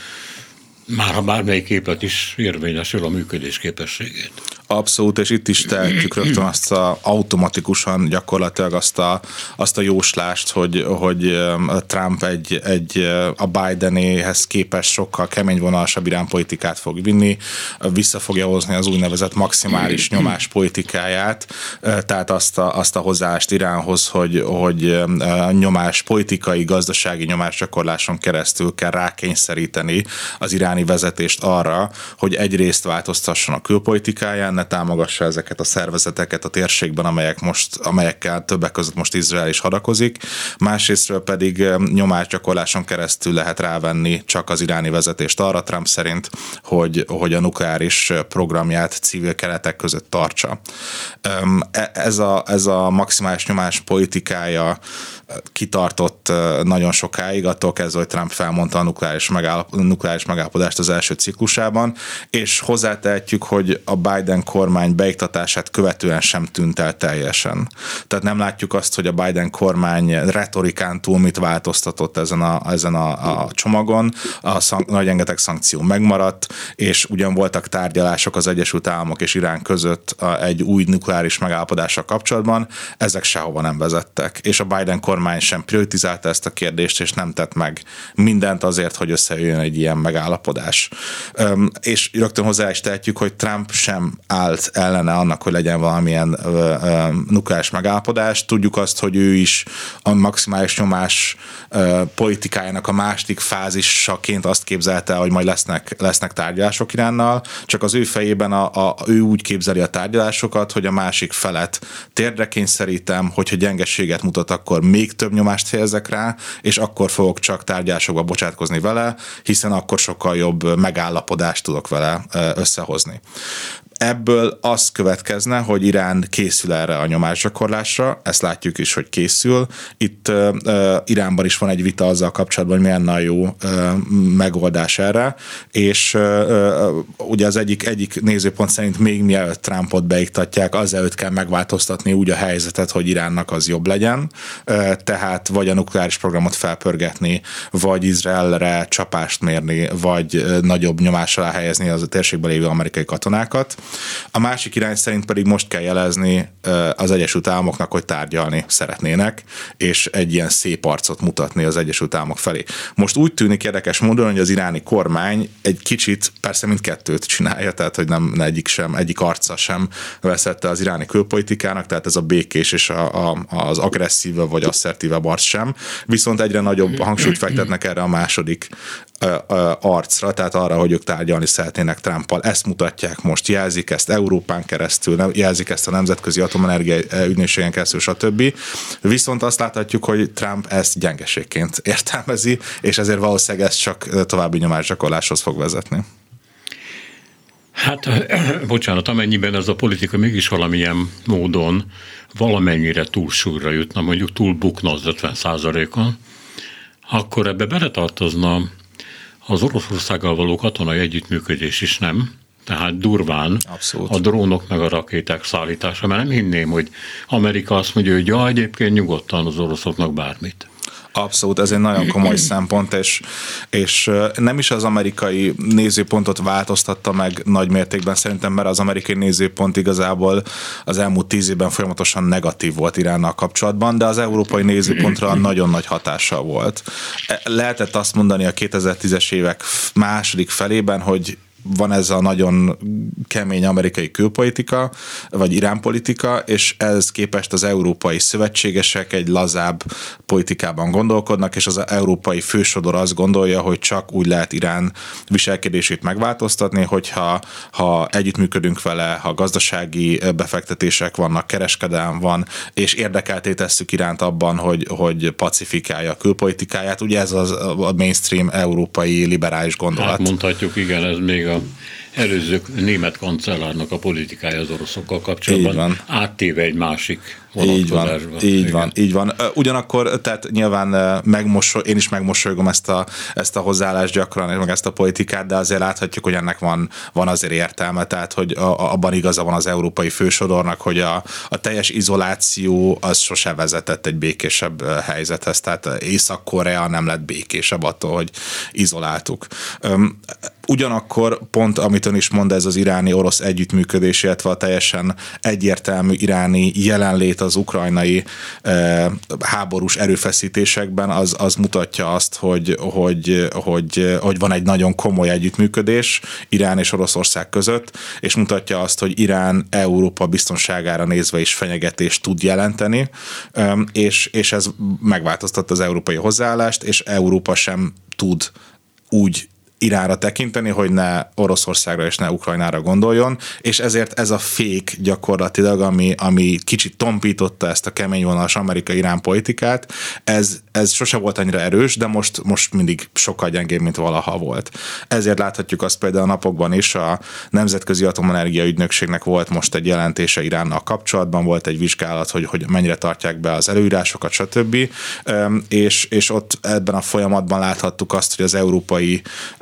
már ha bármelyik képlet is érvényesül, a működés képességét. Abszolút, és itt is tehetjük rögtön azt a, automatikusan gyakorlatilag azt a, azt a jóslást, hogy, hogy Trump egy, egy a Bidenéhez képest sokkal keményvonalasabb iránpolitikát fog vinni, vissza fogja hozni az úgynevezett maximális nyomás politikáját, tehát azt a, azt a hozzáállást Iránhoz, hogy, hogy a nyomás, politikai, gazdasági nyomásgyakorláson keresztül kell rákényszeríteni az iráni vezetést arra, hogy egyrészt változtasson a külpolitikáján, ne támogassa ezeket a szervezeteket a térségben, amelyek most, amelyekkel többek között most Izrael is hadakozik. Másrésztről pedig nyomásgyakorláson keresztül lehet rávenni csak az iráni vezetést arra Trump szerint, hogy, hogy a nukleáris programját civil keretek között tartsa. Ez a, ez a maximális nyomás politikája kitartott nagyon sokáig, attól kezdve, hogy Trump felmondta a nukleáris, megállap, nukleáris megállapodást az első ciklusában, és hozzátehetjük, hogy a Biden kormány beiktatását követően sem tűnt el teljesen. Tehát nem látjuk azt, hogy a Biden kormány retorikán túl mit változtatott ezen a, ezen a, a csomagon. A szank, nagy rengeteg szankció megmaradt, és ugyan voltak tárgyalások az Egyesült Államok és Irán között egy új nukleáris megállapodással kapcsolatban, ezek sehova nem vezettek. És a Biden kormány sem prioritizálta ezt a kérdést, és nem tett meg mindent azért, hogy összejöjjön egy ilyen megállapodás. Üm, és rögtön hozzá is tehetjük, hogy Trump sem állt ellene annak, hogy legyen valamilyen ö, ö, nukleáris megállapodás. Tudjuk azt, hogy ő is a maximális nyomás ö, politikájának a második fázisaként azt képzelte, hogy majd lesznek, lesznek tárgyalások Iránnal, csak az ő fejében a, a, ő úgy képzeli a tárgyalásokat, hogy a másik felet térdre kényszerítem, hogyha gyengeséget mutat, akkor még több nyomást helyezek rá, és akkor fogok csak tárgyalásokba bocsátkozni vele, hiszen akkor sokkal jobb megállapodást tudok vele összehozni. Ebből az következne, hogy Irán készül erre a nyomásgyakorlásra, ezt látjuk is, hogy készül. Itt uh, Iránban is van egy vita azzal kapcsolatban, hogy milyen a jó uh, megoldás erre, és uh, ugye az egyik, egyik nézőpont szerint még mielőtt Trumpot beiktatják, azelőtt kell megváltoztatni úgy a helyzetet, hogy Iránnak az jobb legyen, uh, tehát vagy a nukleáris programot felpörgetni, vagy Izraelre csapást mérni, vagy uh, nagyobb nyomás alá helyezni az a térségben lévő amerikai katonákat. A másik irány szerint pedig most kell jelezni az Egyesült Államoknak, hogy tárgyalni szeretnének, és egy ilyen szép arcot mutatni az Egyesült Államok felé. Most úgy tűnik érdekes módon, hogy az iráni kormány egy kicsit, persze mindkettőt csinálja, tehát hogy nem egyik sem, egyik arca sem veszette az iráni külpolitikának, tehát ez a békés és a, a, az agresszívebb vagy asszertívebb arc sem, viszont egyre nagyobb hangsúlyt fektetnek erre a második arcra, tehát arra, hogy ők tárgyalni szeretnének Trumpal. Ezt mutatják most, jelzik ezt Európán keresztül, jelzik ezt a Nemzetközi Atomenergia Ügynökségen keresztül, stb. Viszont azt láthatjuk, hogy Trump ezt gyengeségként értelmezi, és ezért valószínűleg ez csak további nyomásgyakorláshoz fog vezetni. Hát, bocsánat, amennyiben ez a politika mégis valamilyen módon valamennyire túlsúlyra jutna, mondjuk túlbukna az ötven százalékon, akkor ebbe beletartozna az Oroszországgal való katonai együttműködés is, nem? Tehát durván abszolút. A drónok meg a rakéták szállítása, mert nem hinném, hogy Amerika azt mondja, hogy ja, egyébként nyugodtan az oroszoknak bármit. Abszolút, ez egy nagyon komoly szempont, és, és nem is az amerikai nézőpontot változtatta meg nagy mértékben szerintem, mert az amerikai nézőpont igazából az elmúlt tíz évben folyamatosan negatív volt Iránnal kapcsolatban, de az európai nézőpontra nagyon nagy hatással volt. Lehetett azt mondani a kétezer-tízes évek második felében, hogy van ez a nagyon kemény amerikai külpolitika, vagy iránpolitika, és ehhez képest az európai szövetségesek egy lazább politikában gondolkodnak, és az európai fősodor azt gondolja, hogy csak úgy lehet Irán viselkedését megváltoztatni, hogyha ha együttműködünk vele, ha gazdasági befektetések vannak, kereskedelem van, és érdekelté tesszük Iránt abban, hogy, hogy pacifikálja a külpolitikáját. Ugye ez az a mainstream európai liberális gondolat. Hát mondhatjuk, igen, ez még a előző német kancellárnak a politikája az oroszokkal kapcsolatban áttéve egy másik vonatkozásba. Így van, így van, így van. Ugyanakkor, tehát nyilván megmosoly, én is megmosolygom ezt a, ezt a hozzáállást gyakran, meg ezt a politikát, de azért láthatjuk, hogy ennek van, van azért értelme, tehát hogy a, abban igaza van az európai fősodornak, hogy a, a teljes izoláció az sose vezetett egy békésebb helyzethez, tehát Észak-Korea nem lett békésebb attól, hogy izoláltuk. Ugyanakkor pont, amit ön is mond, ez az iráni-orosz együttműködés, illetve a teljesen egyértelmű iráni jelenlét az ukrajnai e, háborús erőfeszítésekben, az, az mutatja azt, hogy, hogy, hogy, hogy van egy nagyon komoly együttműködés Irán és Oroszország között, és mutatja azt, hogy Irán Európa biztonságára nézve is fenyegetést tud jelenteni, és, és ez megváltoztatta az európai hozzáállást, és Európa sem tud úgy Iránra tekinteni, hogy ne Oroszországra és ne Ukrajnára gondoljon, és ezért ez a fék gyakorlatilag, ami, ami kicsit tompította ezt a keményvonalas amerikai-irán politikát, ez, ez sose volt annyira erős, de most, most mindig sokkal gyengébb, mint valaha volt. Ezért láthatjuk azt például a napokban is, a Nemzetközi Atomenergia Ügynökségnek volt most egy jelentése Iránnal kapcsolatban, volt egy vizsgálat, hogy, hogy mennyire tartják be az előírásokat, stb. És, és ott ebben a folyamatban láthattuk azt, hogy az európai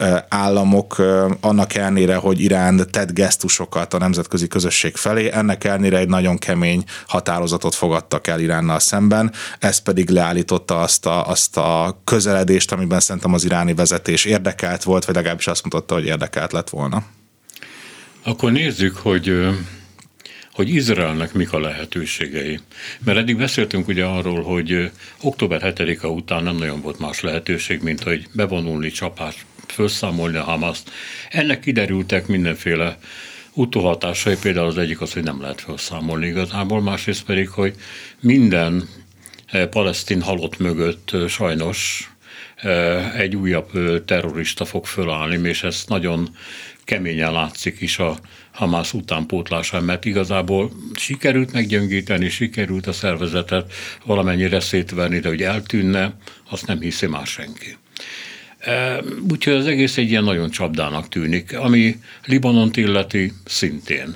államok annak ellenére, hogy Irán tett gesztusokat a nemzetközi közösség felé, ennek ellenére egy nagyon kemény határozatot fogadtak el Iránnal szemben, ez pedig leállította azt a, azt a közeledést, amiben szerintem az iráni vezetés érdekelt volt, vagy legalábbis azt mutatta, hogy érdekelt lett volna. Akkor nézzük, hogy hogy Izraelnek mik a lehetőségei. Mert eddig beszéltünk ugye arról, hogy október hetedike után nem nagyon volt más lehetőség, mint hogy bevonulni, csapás, felszámolni a Hamaszt. Ennek kiderültek mindenféle utóhatásai, például az egyik az, hogy nem lehet felszámolni igazából, másrészt pedig, hogy minden palesztin halott mögött sajnos egy újabb terrorista fog fölállni, és ez nagyon keményen látszik is a Hamász utánpótlásán, mert igazából sikerült meggyöngíteni, sikerült a szervezetet valamennyire szétverni, de hogy eltűnne, azt nem hiszi már senki. Úgyhogy az egész egy ilyen nagyon csapdának tűnik, ami Libanont illeti szintén.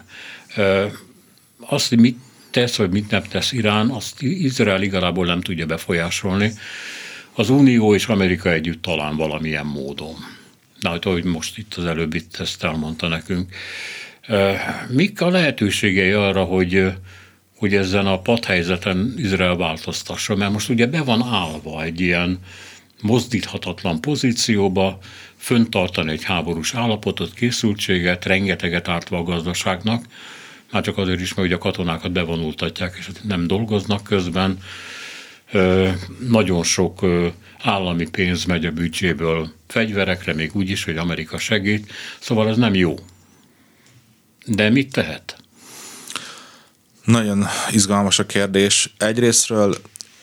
Azt, hogy mit tesz, vagy mit nem tesz Irán, azt Izrael igazából nem tudja befolyásolni. Az Unió és Amerika együtt talán valamilyen módon. De ahogy most itt az előbb itt ezt elmondta nekünk. Mik a lehetőségei arra, hogy, hogy ezen a padhelyzeten Izrael változtassa? Mert most ugye be van állva egy ilyen mozdíthatatlan pozícióba, föntartani egy háborús állapotot, készültséget, rengeteget ártva a gazdaságnak, már csak azért is, mert ugye a katonákat bevonultatják, és nem dolgoznak közben. Nagyon sok állami pénz megy a büdzséből fegyverekre, még úgy is, hogy Amerika segít, szóval ez nem jó. De mit tehet? Nagyon izgalmas a kérdés. Egyrésztről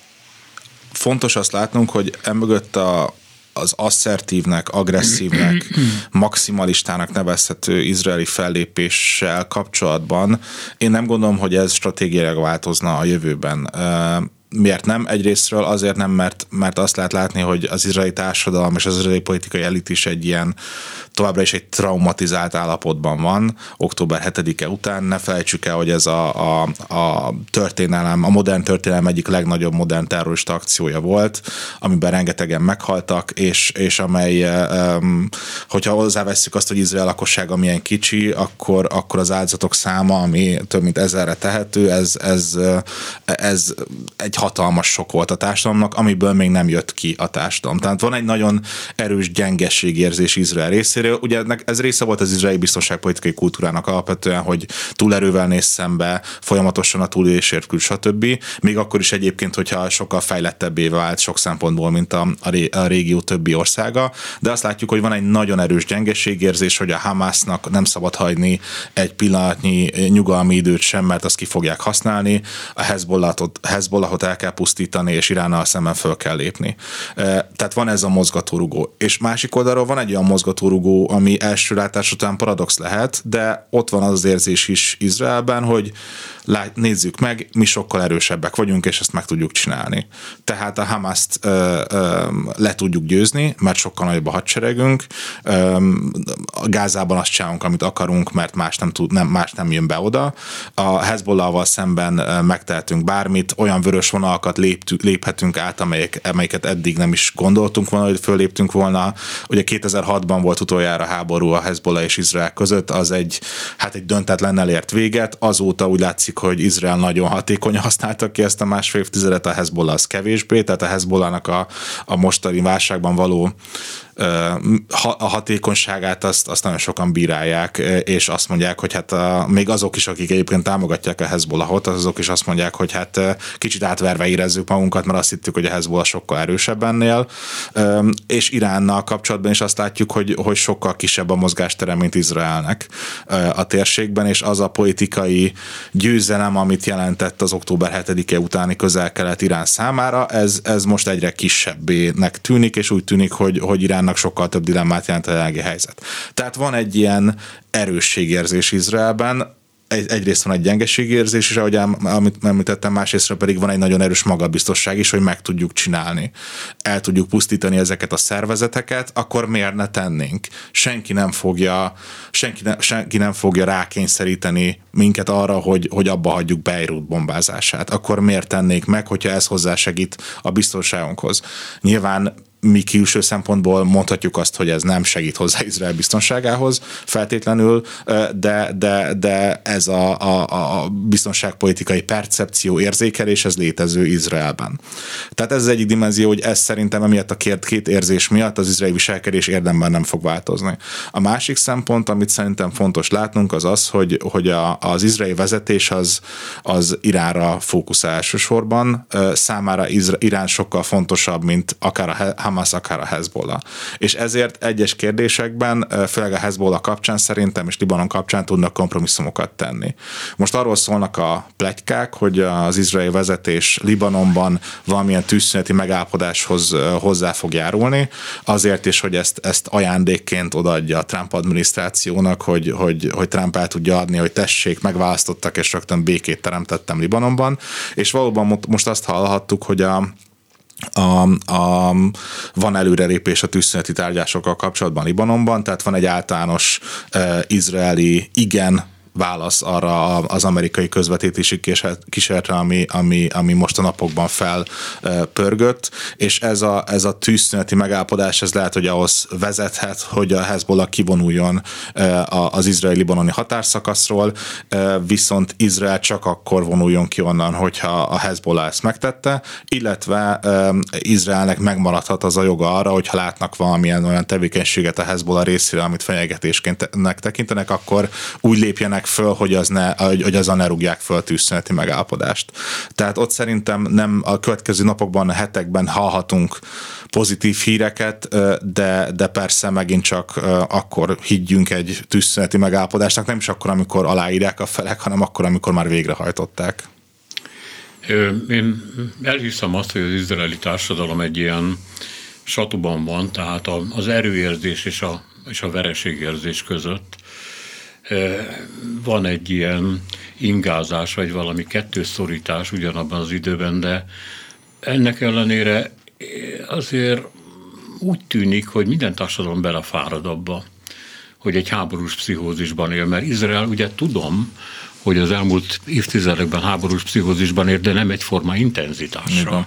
fontos azt látnunk, hogy emögött a, az asszertívnek, agresszívnek, maximalistának nevezhető izraeli fellépéssel kapcsolatban én nem gondolom, hogy ez stratégiailag változna a jövőben. Miért nem? Egyrésztről azért nem, mert, mert azt lehet látni, hogy az izraeli társadalom és az izraeli politikai elit is egy ilyen, továbbra is egy traumatizált állapotban van, október hetedike után. Ne felejtsük el, hogy ez a, a, a történelem, a modern történelem egyik legnagyobb modern terrorista akciója volt, amiben rengetegen meghaltak, és, és amely, um, hogyha hozzávesszük azt, hogy Izrael lakossága milyen kicsi, akkor, akkor az áldozatok száma, ami több mint ezerre tehető, ez, ez, ez egy hatalmas sok volt a társadalomnak, amiből még nem jött ki a társadalom. Tehát van egy nagyon erős gyengességérzés Izrael részéről. Ugye ez része volt az izraeli biztonságpolitikai kultúrának alapvetően, hogy túlerővel néz szembe, folyamatosan a túlélésért küld, stb. Még akkor is egyébként, hogyha sokkal fejlettebbé vált sok szempontból, mint a, a régió többi országa, de azt látjuk, hogy van egy nagyon erős gyengességérzés, hogy a Hamásznak nem szabad hagyni egy pillanatnyi nyugalmi időt sem, mert azt ki fogják használni, a Hezbollahot, Hezbollahot el kell pusztítani, és Iránnal szemben föl kell lépni. Tehát van ez a mozgatórugó. És másik oldalról van egy olyan mozgatórugó, ami első látás után paradox lehet, de ott van az az érzés is Izraelben, hogy nézzük meg, mi sokkal erősebbek vagyunk, és ezt meg tudjuk csinálni. Tehát a Hamaszt ö, ö, le tudjuk győzni, mert sokkal nagyobb a hadseregünk. Ö, a Gázában azt csinálunk, amit akarunk, mert más nem, tud, nem, más nem jön be oda. A Hezbollahval szemben megtehetünk bármit, olyan vörös vonalakat léptük, léphetünk át, amelyek, amelyiket eddig nem is gondoltunk volna, hogy föléptünk volna. Ugye kétezer-hatban volt utoljára háború a Hezbollah és Izrael között, az egy, hát egy döntetlennel ért véget. Azóta úgy látszik, hogy Izrael nagyon hatékonyan használta ki ezt a másfél évtizedet, a Hezbollah az kevésbé, tehát a Hezbollahnak a, a mostani válságban való a hatékonyságát azt, azt nagyon sokan bírálják, és azt mondják, hogy hát a, még azok is, akik egyébként támogatják a Hezbollahot, azok is azt mondják, hogy hát kicsit átverve érezzük magunkat, mert azt hittük, hogy a Hezbollah sokkal erősebb ennél, és Iránnal kapcsolatban is azt látjuk, hogy, hogy sokkal kisebb a mozgástere, mint Izraelnek a térségben, és az a politikai győzelem, amit jelentett az október hetedike utáni közel-kelet Irán számára, ez, ez most egyre kisebbének tűnik, és úgy tűnik, hogy, hogy Iránnak sokkal több dilemmát jelent a jelenlegi helyzet. Tehát van egy ilyen erősségérzés Izraelben, egy, egyrészt van egy gyengeségérzés is, ahogy amit említettem, másrésztről pedig van egy nagyon erős magabiztosság is, hogy meg tudjuk csinálni. El tudjuk pusztítani ezeket a szervezeteket, akkor miért ne tennénk? Senki nem fogja, senki, ne, senki nem fogja rákényszeríteni minket arra, hogy, hogy abba hagyjuk Beirut bombázását. Akkor miért tennék meg, hogyha ez hozzásegít a biztonságunkhoz? Nyilván mi külső szempontból mondhatjuk azt, hogy ez nem segít hozzá Izrael biztonságához feltétlenül, de, de, de ez a, a, a biztonságpolitikai percepció, érzékelés, ez létező Izraelben. Tehát ez az egyik dimenzió, hogy ez szerintem emiatt a két, két érzés miatt az izraeli viselkedés érdemben nem fog változni. A másik szempont, amit szerintem fontos látnunk, az az, hogy, hogy a, az izraeli vezetés az, az Iránra fókuszál elsősorban. Számára Irán sokkal fontosabb, mint akár a Hamas, akár a Hezbollah. És ezért egyes kérdésekben, főleg a Hezbollah kapcsán szerintem, és Libanon kapcsán tudnak kompromisszumokat tenni. Most arról szólnak a pletykák, hogy az izraeli vezetés Libanonban valamilyen tűzszüneti megállapodáshoz hozzá fog járulni, azért is, hogy ezt, ezt ajándékként odaadja a Trump adminisztrációnak, hogy, hogy, hogy Trump el tudja adni, hogy tessék, megválasztottak, és rögtön békét teremtettem Libanonban. És valóban most azt hallhattuk, hogy a A, a, van előrelépés a tűzszüneti tárgyásokkal kapcsolatban Libanonban, tehát van egy általános uh, izraeli igen válasz arra az amerikai közvetítési kísérletre, ami, ami, ami most a napokban felpörgött, és ez a, ez a tűzszüneti megállapodás, ez lehet, hogy ahhoz vezethet, hogy a Hezbollah kivonuljon az izraeli-libanoni határszakaszról, viszont Izrael csak akkor vonuljon ki onnan, hogyha a Hezbollah ezt megtette, illetve Izraelnek megmaradhat az a joga arra, hogyha látnak valamilyen olyan tevékenységet a Hezbollah részéről, amit fenyegetésként tekintenek, akkor úgy lépjenek föl, hogy, az ne, hogy azzal ne rúgják föl tűzszüneti megállapodást. Tehát ott szerintem nem a következő napokban, a hetekben hallhatunk pozitív híreket, de, de persze megint csak akkor higgyünk egy tűzszüneti megállapodásnak, nem is akkor, amikor aláírják a felek, hanem akkor, amikor már végrehajtották. Én elhiszem azt, hogy az izraeli társadalom egy ilyen satuban van, tehát az erőérzés és a, és a vereségérzés között van egy ilyen ingázás, vagy valami kettőszorítás ugyanabban az időben, de ennek ellenére azért úgy tűnik, hogy minden társadalom belefárad abba, hogy egy háborús pszichózisban él, mert Izrael, ugye tudom, hogy az elmúlt évtizedekben háborús pszichózisban él, de nem egyforma intenzitásra. Igen.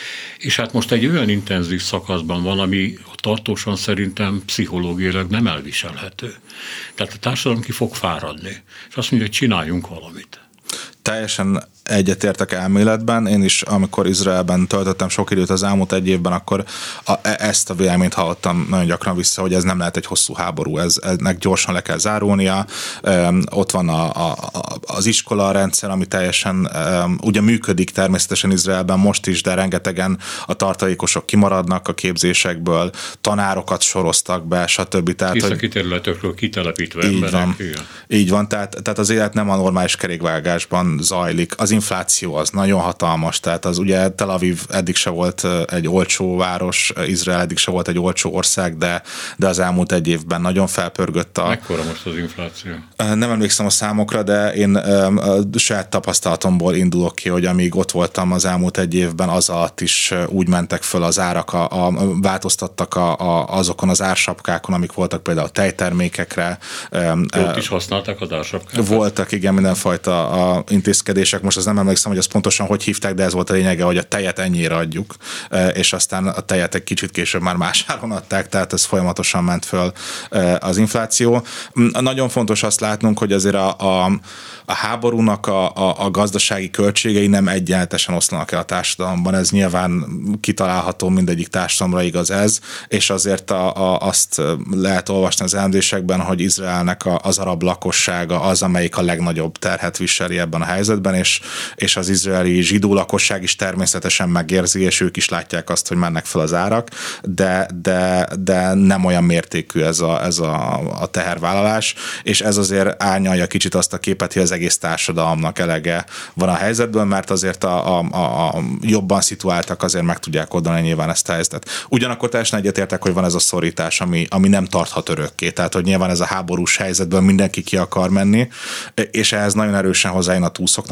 És hát most egy olyan intenzív szakaszban van, ami tartósan szerintem pszichológiailag nem elviselhető. Tehát a társadalom ki fog fáradni. És azt mondja, hogy csináljunk valamit. Teljesen egyetértek elméletben. Én is, amikor Izraelben töltöttem sok időt az elmúlt egy évben, akkor a, ezt a véleményt hallottam nagyon gyakran vissza, hogy ez nem lehet egy hosszú háború, ez, ennek gyorsan le kell zárulnia. Um, ott van a, a, az iskola rendszer, ami teljesen um, ugye működik természetesen Izraelben most is, de rengetegen a tartalékosok kimaradnak a képzésekből, tanárokat soroztak be, stb. Tehát, északi területekről kitelepítve így emberek. Van, így van, tehát, tehát az élet nem a normális kerékvágásban zajlik. Az infláció az nagyon hatalmas, tehát az ugye Tel Aviv eddig se volt egy olcsó város, Izrael eddig se volt egy olcsó ország, de, de az elmúlt egy évben nagyon felpörgött a... Mekkora most az infláció? Nem emlékszem a számokra, de én a saját tapasztalatomból indulok ki, hogy amíg ott voltam az elmúlt egy évben, az alatt is úgy mentek föl az árak, a, a, változtattak a, a, azokon az ársapkákon, amik voltak például a tejtermékekre. Ott is használták az ársapkákat? Voltak, igen, mindenfajta a intézkedések. Most az nem emlékszem, hogy azt pontosan hogy hívták, de ez volt a lényege, hogy a tejet ennyire adjuk, és aztán a tejet egy kicsit később már más áron adták, tehát ez folyamatosan ment föl az infláció. Nagyon fontos azt látnunk, hogy azért a, a, a háborúnak a, a, a gazdasági költségei nem egyenletesen oszlanak el a társadalomban, ez nyilván kitalálható, mindegyik társadalomra igaz ez, és azért a, a, azt lehet olvasni az elemzésekben, hogy Izraelnek a, az arab lakossága az, amelyik a legnagyobb terhet viseli ebben a helyzetben, és, és az izraeli zsidó lakosság is természetesen megérzi, és ők is látják azt, hogy mennek fel az árak, de, de, de nem olyan mértékű ez a, ez a, a tehervállalás, és ez azért árnyalja kicsit azt a képet, hogy az egész társadalomnak elege van a helyzetből, mert azért a, a, a, a jobban szituáltak azért meg tudják oldani nyilván ezt a helyzetet. Ugyanakkor teljesen egyetértek, hogy van ez a szorítás, ami, ami nem tarthat örökké, tehát hogy nyilván ez a háborús helyzetből mindenki ki akar menni, és ehhez nagyon erősen hozzájön a túszoknak a kérdés,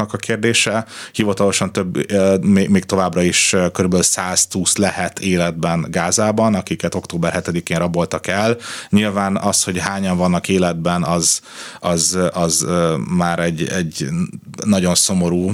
megítélése. Hivatalosan több, még továbbra is kb. százhúsz lehet életben Gázában, akiket október hetedikén raboltak el. Nyilván az, hogy hányan vannak életben, az, az, az már egy, egy nagyon szomorú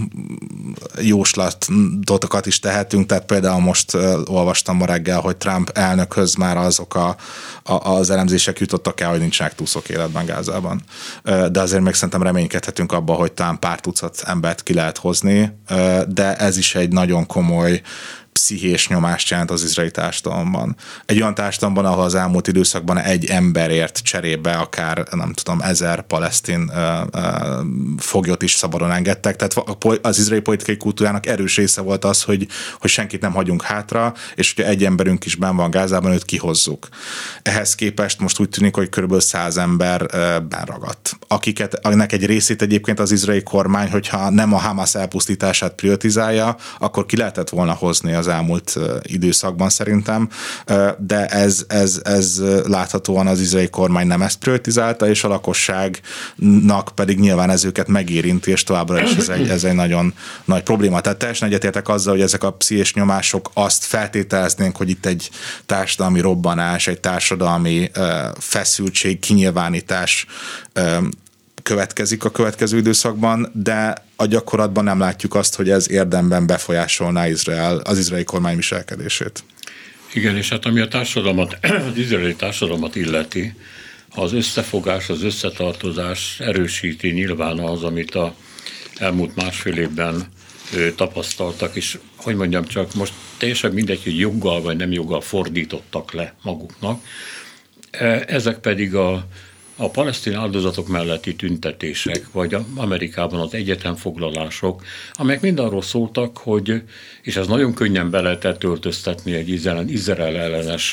jóslatokat is tehetünk, tehát például most olvastam ma reggel, hogy Trump elnökhöz már azok a, a, az elemzések jutottak el, hogy nincsenek túszok életben Gázában. De azért még szerintem reménykedhetünk abba, hogy talán pár tucat embert ki lehet hozni, de ez is egy nagyon komoly pszichés nyomást jelent az izraeli társadalomban. Egy olyan társadalomban, ahol az elmúlt időszakban egy emberért cserébe akár, nem tudom, ezer palesztin uh, uh, foglyot is szabadon engedtek. Tehát az izraeli politikai kultúrának erős része volt az, hogy, hogy senkit nem hagyunk hátra, és hogyha egy emberünk is benn van Gázában, őt kihozzuk. Ehhez képest most úgy tűnik, hogy körülbelül száz ember uh, benragadt. Akiket, ennek egy részét egyébként az izraeli kormány, hogyha nem a Hamas elpusztítását prioritizálja, akkor ki lehetett volna hozni az elmúlt időszakban szerintem, de ez, ez, ez láthatóan az izraeli kormány nem ezt prioritizálta, és a lakosságnak pedig nyilván ez őket megérinti, és továbbra is ez egy, ez egy nagyon nagy probléma. Tehát teljesen egyetértek azzal, hogy ezek a pszichés nyomások azt feltételeznénk, hogy itt egy társadalmi robbanás, egy társadalmi feszültség, kinyilvánítás következik a következő időszakban, de a gyakorlatban nem látjuk azt, hogy ez érdemben befolyásolná Izrael, az izraeli kormány viselkedését. Igen, és hát ami a társadalmat, az izraeli társadalmat illeti, az összefogás, az összetartozás erősíti nyilván az, amit a elmúlt másfél évben tapasztaltak, és hogy mondjam csak, most teljesen mindegy, hogy joggal vagy nem joggal fordítottak le maguknak. Ezek pedig a A palesztin áldozatok melletti tüntetések, vagy Amerikában az egyetemfoglalások, amelyek mind arról szóltak, hogy, és ez nagyon könnyen be lehetett öltöztetni egy Izrael, Izrael ellenes,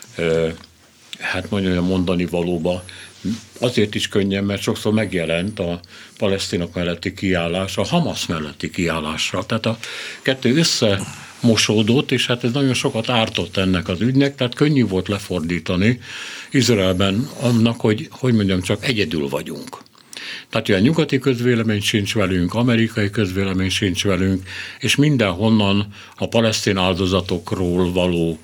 hát mondjam, mondani valóba, azért is könnyen, mert sokszor megjelent a palesztinok melletti kiállás, a Hamas melletti kiállásra. Tehát a kettő összemosódott, és hát ez nagyon sokat ártott ennek az ügynek, tehát könnyű volt lefordítani Izraelben annak, hogy, hogy mondjam, csak egyedül vagyunk. Tehát olyan nyugati közvélemény sincs velünk, amerikai közvélemény sincs velünk, és mindenhonnan a palesztin áldozatokról való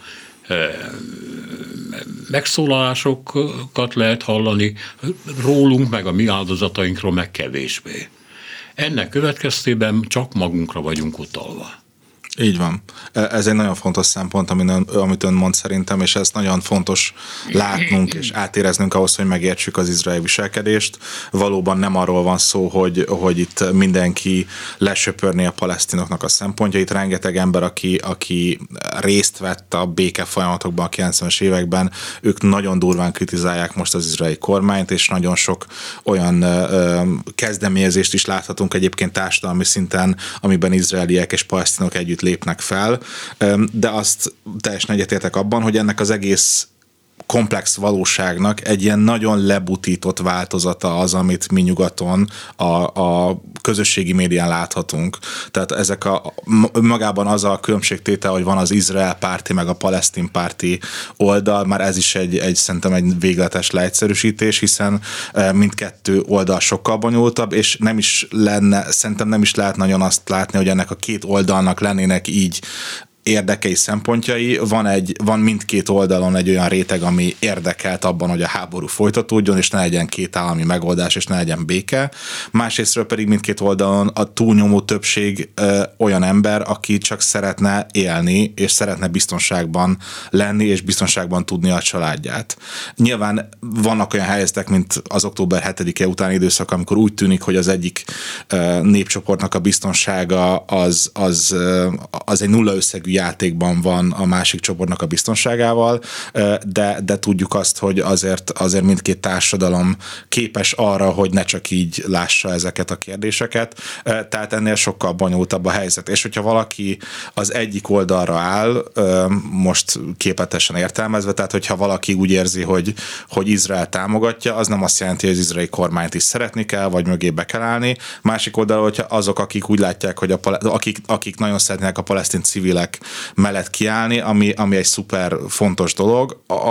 megszólalásokat lehet hallani, rólunk, meg a mi áldozatainkról meg kevésbé. Ennek következtében csak magunkra vagyunk utalva. Így van. Ez egy nagyon fontos szempont, amit ön mond szerintem, és ez nagyon fontos látnunk és átéreznünk ahhoz, hogy megértsük az izraeli viselkedést. Valóban nem arról van szó, hogy, hogy itt mindenki lesöpörné a palesztinoknak a szempontjait. Rengeteg ember, aki, aki részt vett a béke folyamatokban a kilencvenes években, ők nagyon durván kritizálják most az izraeli kormányt, és nagyon sok olyan ö, kezdeményezést is láthatunk egyébként társadalmi szinten, amiben izraeliek és palesztinok együtt lépnek fel, de azt teljesen egyetértek abban, hogy ennek az egész komplex valóságnak egy ilyen nagyon lebutított változata az, amit mi nyugaton a, a közösségi médián láthatunk. Tehát ezek a, magában az a különbségtétel, hogy van az Izrael párti meg a palesztin párti oldal, már ez is egy, egy szerintem egy végletes leegyszerűsítés, hiszen mindkettő oldal sokkal bonyolultabb, és nem is lenne, szerintem nem is lehet nagyon azt látni, hogy ennek a két oldalnak lennének így érdekei, szempontjai. Van, egy, van mindkét oldalon egy olyan réteg, ami érdekelt abban, hogy a háború folytatódjon, és ne legyen két állami megoldás, és ne legyen béke. Másrésztről pedig mindkét oldalon a túlnyomó többség ö, olyan ember, aki csak szeretne élni, és szeretne biztonságban lenni, és biztonságban tudni a családját. Nyilván vannak olyan helyzetek, mint az október hetedike utáni időszak, amikor úgy tűnik, hogy az egyik ö, népcsoportnak a biztonsága az, az, ö, az egy nulla összegű játékban van a másik csoportnak a biztonságával, de, de tudjuk azt, hogy azért, azért mindkét társadalom képes arra, hogy ne csak így lássa ezeket a kérdéseket, tehát ennél sokkal bonyolultabb a helyzet. És hogyha valaki az egyik oldalra áll, most képletesen értelmezve, tehát hogyha valaki úgy érzi, hogy, hogy Izrael támogatja, az nem azt jelenti, hogy az izraeli kormányt is szeretni kell, vagy mögé be kell állni. Másik oldalról, hogyha azok, akik úgy látják, hogy a, akik, akik nagyon szeretnének a palesztin civilek mellett kiállni, ami, ami egy szuper fontos dolog, az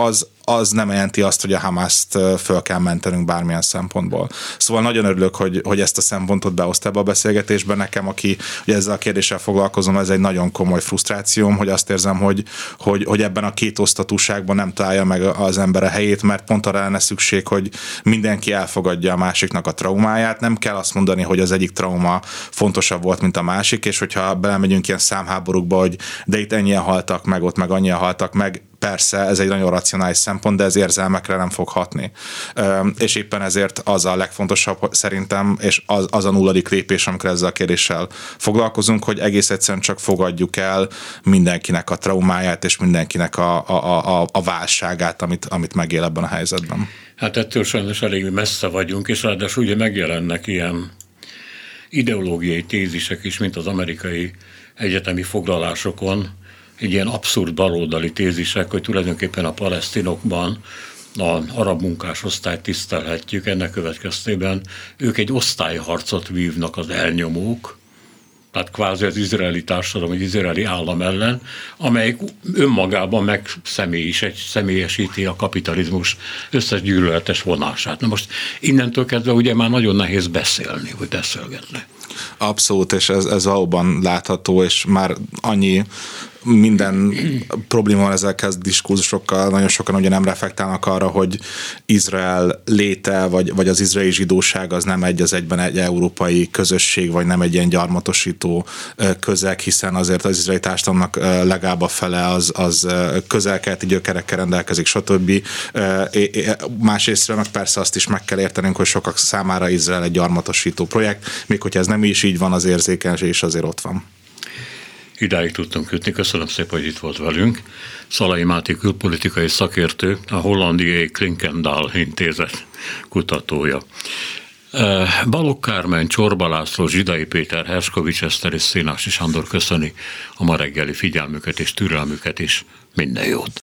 az nem jelenti azt, hogy a Hamaszt föl kell mentenünk bármilyen szempontból. Szóval nagyon örülök, hogy, hogy ezt a szempontot behozta ebbe a beszélgetésbe. Nekem, aki ugye ezzel a kérdéssel foglalkozom, ez egy nagyon komoly frusztrációm, hogy azt érzem, hogy, hogy, hogy ebben a kétosztatúságban nem találja meg az ember a helyét, mert pont arra lenne szükség, hogy mindenki elfogadja a másiknak a traumáját. Nem kell azt mondani, hogy az egyik trauma fontosabb volt, mint a másik, és hogyha belemegyünk ilyen számháborúkba, hogy de itt ennyien haltak meg, ott meg annyian haltak meg, persze, ez egy nagyon racionális szempont, de ez érzelmekre nem fog hatni. És éppen ezért az a legfontosabb szerintem, és az, az a nulladik lépés, amikor ezzel a kérdéssel foglalkozunk, hogy egész egyszerűen csak fogadjuk el mindenkinek a traumáját, és mindenkinek a, a, a, a válságát, amit, amit megél ebben a helyzetben. Hát ettől sajnos elég messze vagyunk, és ráadásul ugye megjelennek ilyen ideológiai tézisek is, mint az amerikai egyetemi foglalásokon, egy ilyen abszurd baloldali tézisek, hogy tulajdonképpen a palesztinokban az arab munkásosztályt tisztelhetjük, ennek következtében ők egy osztályharcot vívnak az elnyomók, tehát kvázi az izraeli társadalom, az izraeli állam ellen, amelyik önmagában meg személyesíti a kapitalizmus összes gyűlöletes vonását. Na most innentől kezdve ugye már nagyon nehéz beszélni, vagy beszélgetni. Abszolút, és ez, ez valóban látható, és már annyi minden probléma van ezekkel a diskurzusokkal, nagyon sokan ugye nem reflektálnak arra, hogy Izrael léte, vagy, vagy az izraeli zsidóság az nem egy az egyben egy európai közösség, vagy nem egy ilyen gyarmatosító közeg, hiszen azért az izraeli társadalomnak legalább a fele az, az közel-keleti gyökerekkel rendelkezik, stb. Másrészt meg persze azt is meg kell értenünk, hogy sokak számára Izrael egy gyarmatosító projekt, még hogyha ez nem is így van, az érzékenység azért ott van. Idáig tudtunk jutni. Köszönöm szépen, hogy itt volt velünk. Szalai Máté külpolitikai szakértő, a hollandiai Klinkendahl intézet kutatója. Balogh Kármen, Csorba László, Zsidai Péter, Herskovics Eszter és Szénási Sándor köszöni a ma reggeli figyelmüket és türelmüket is. Minden jót!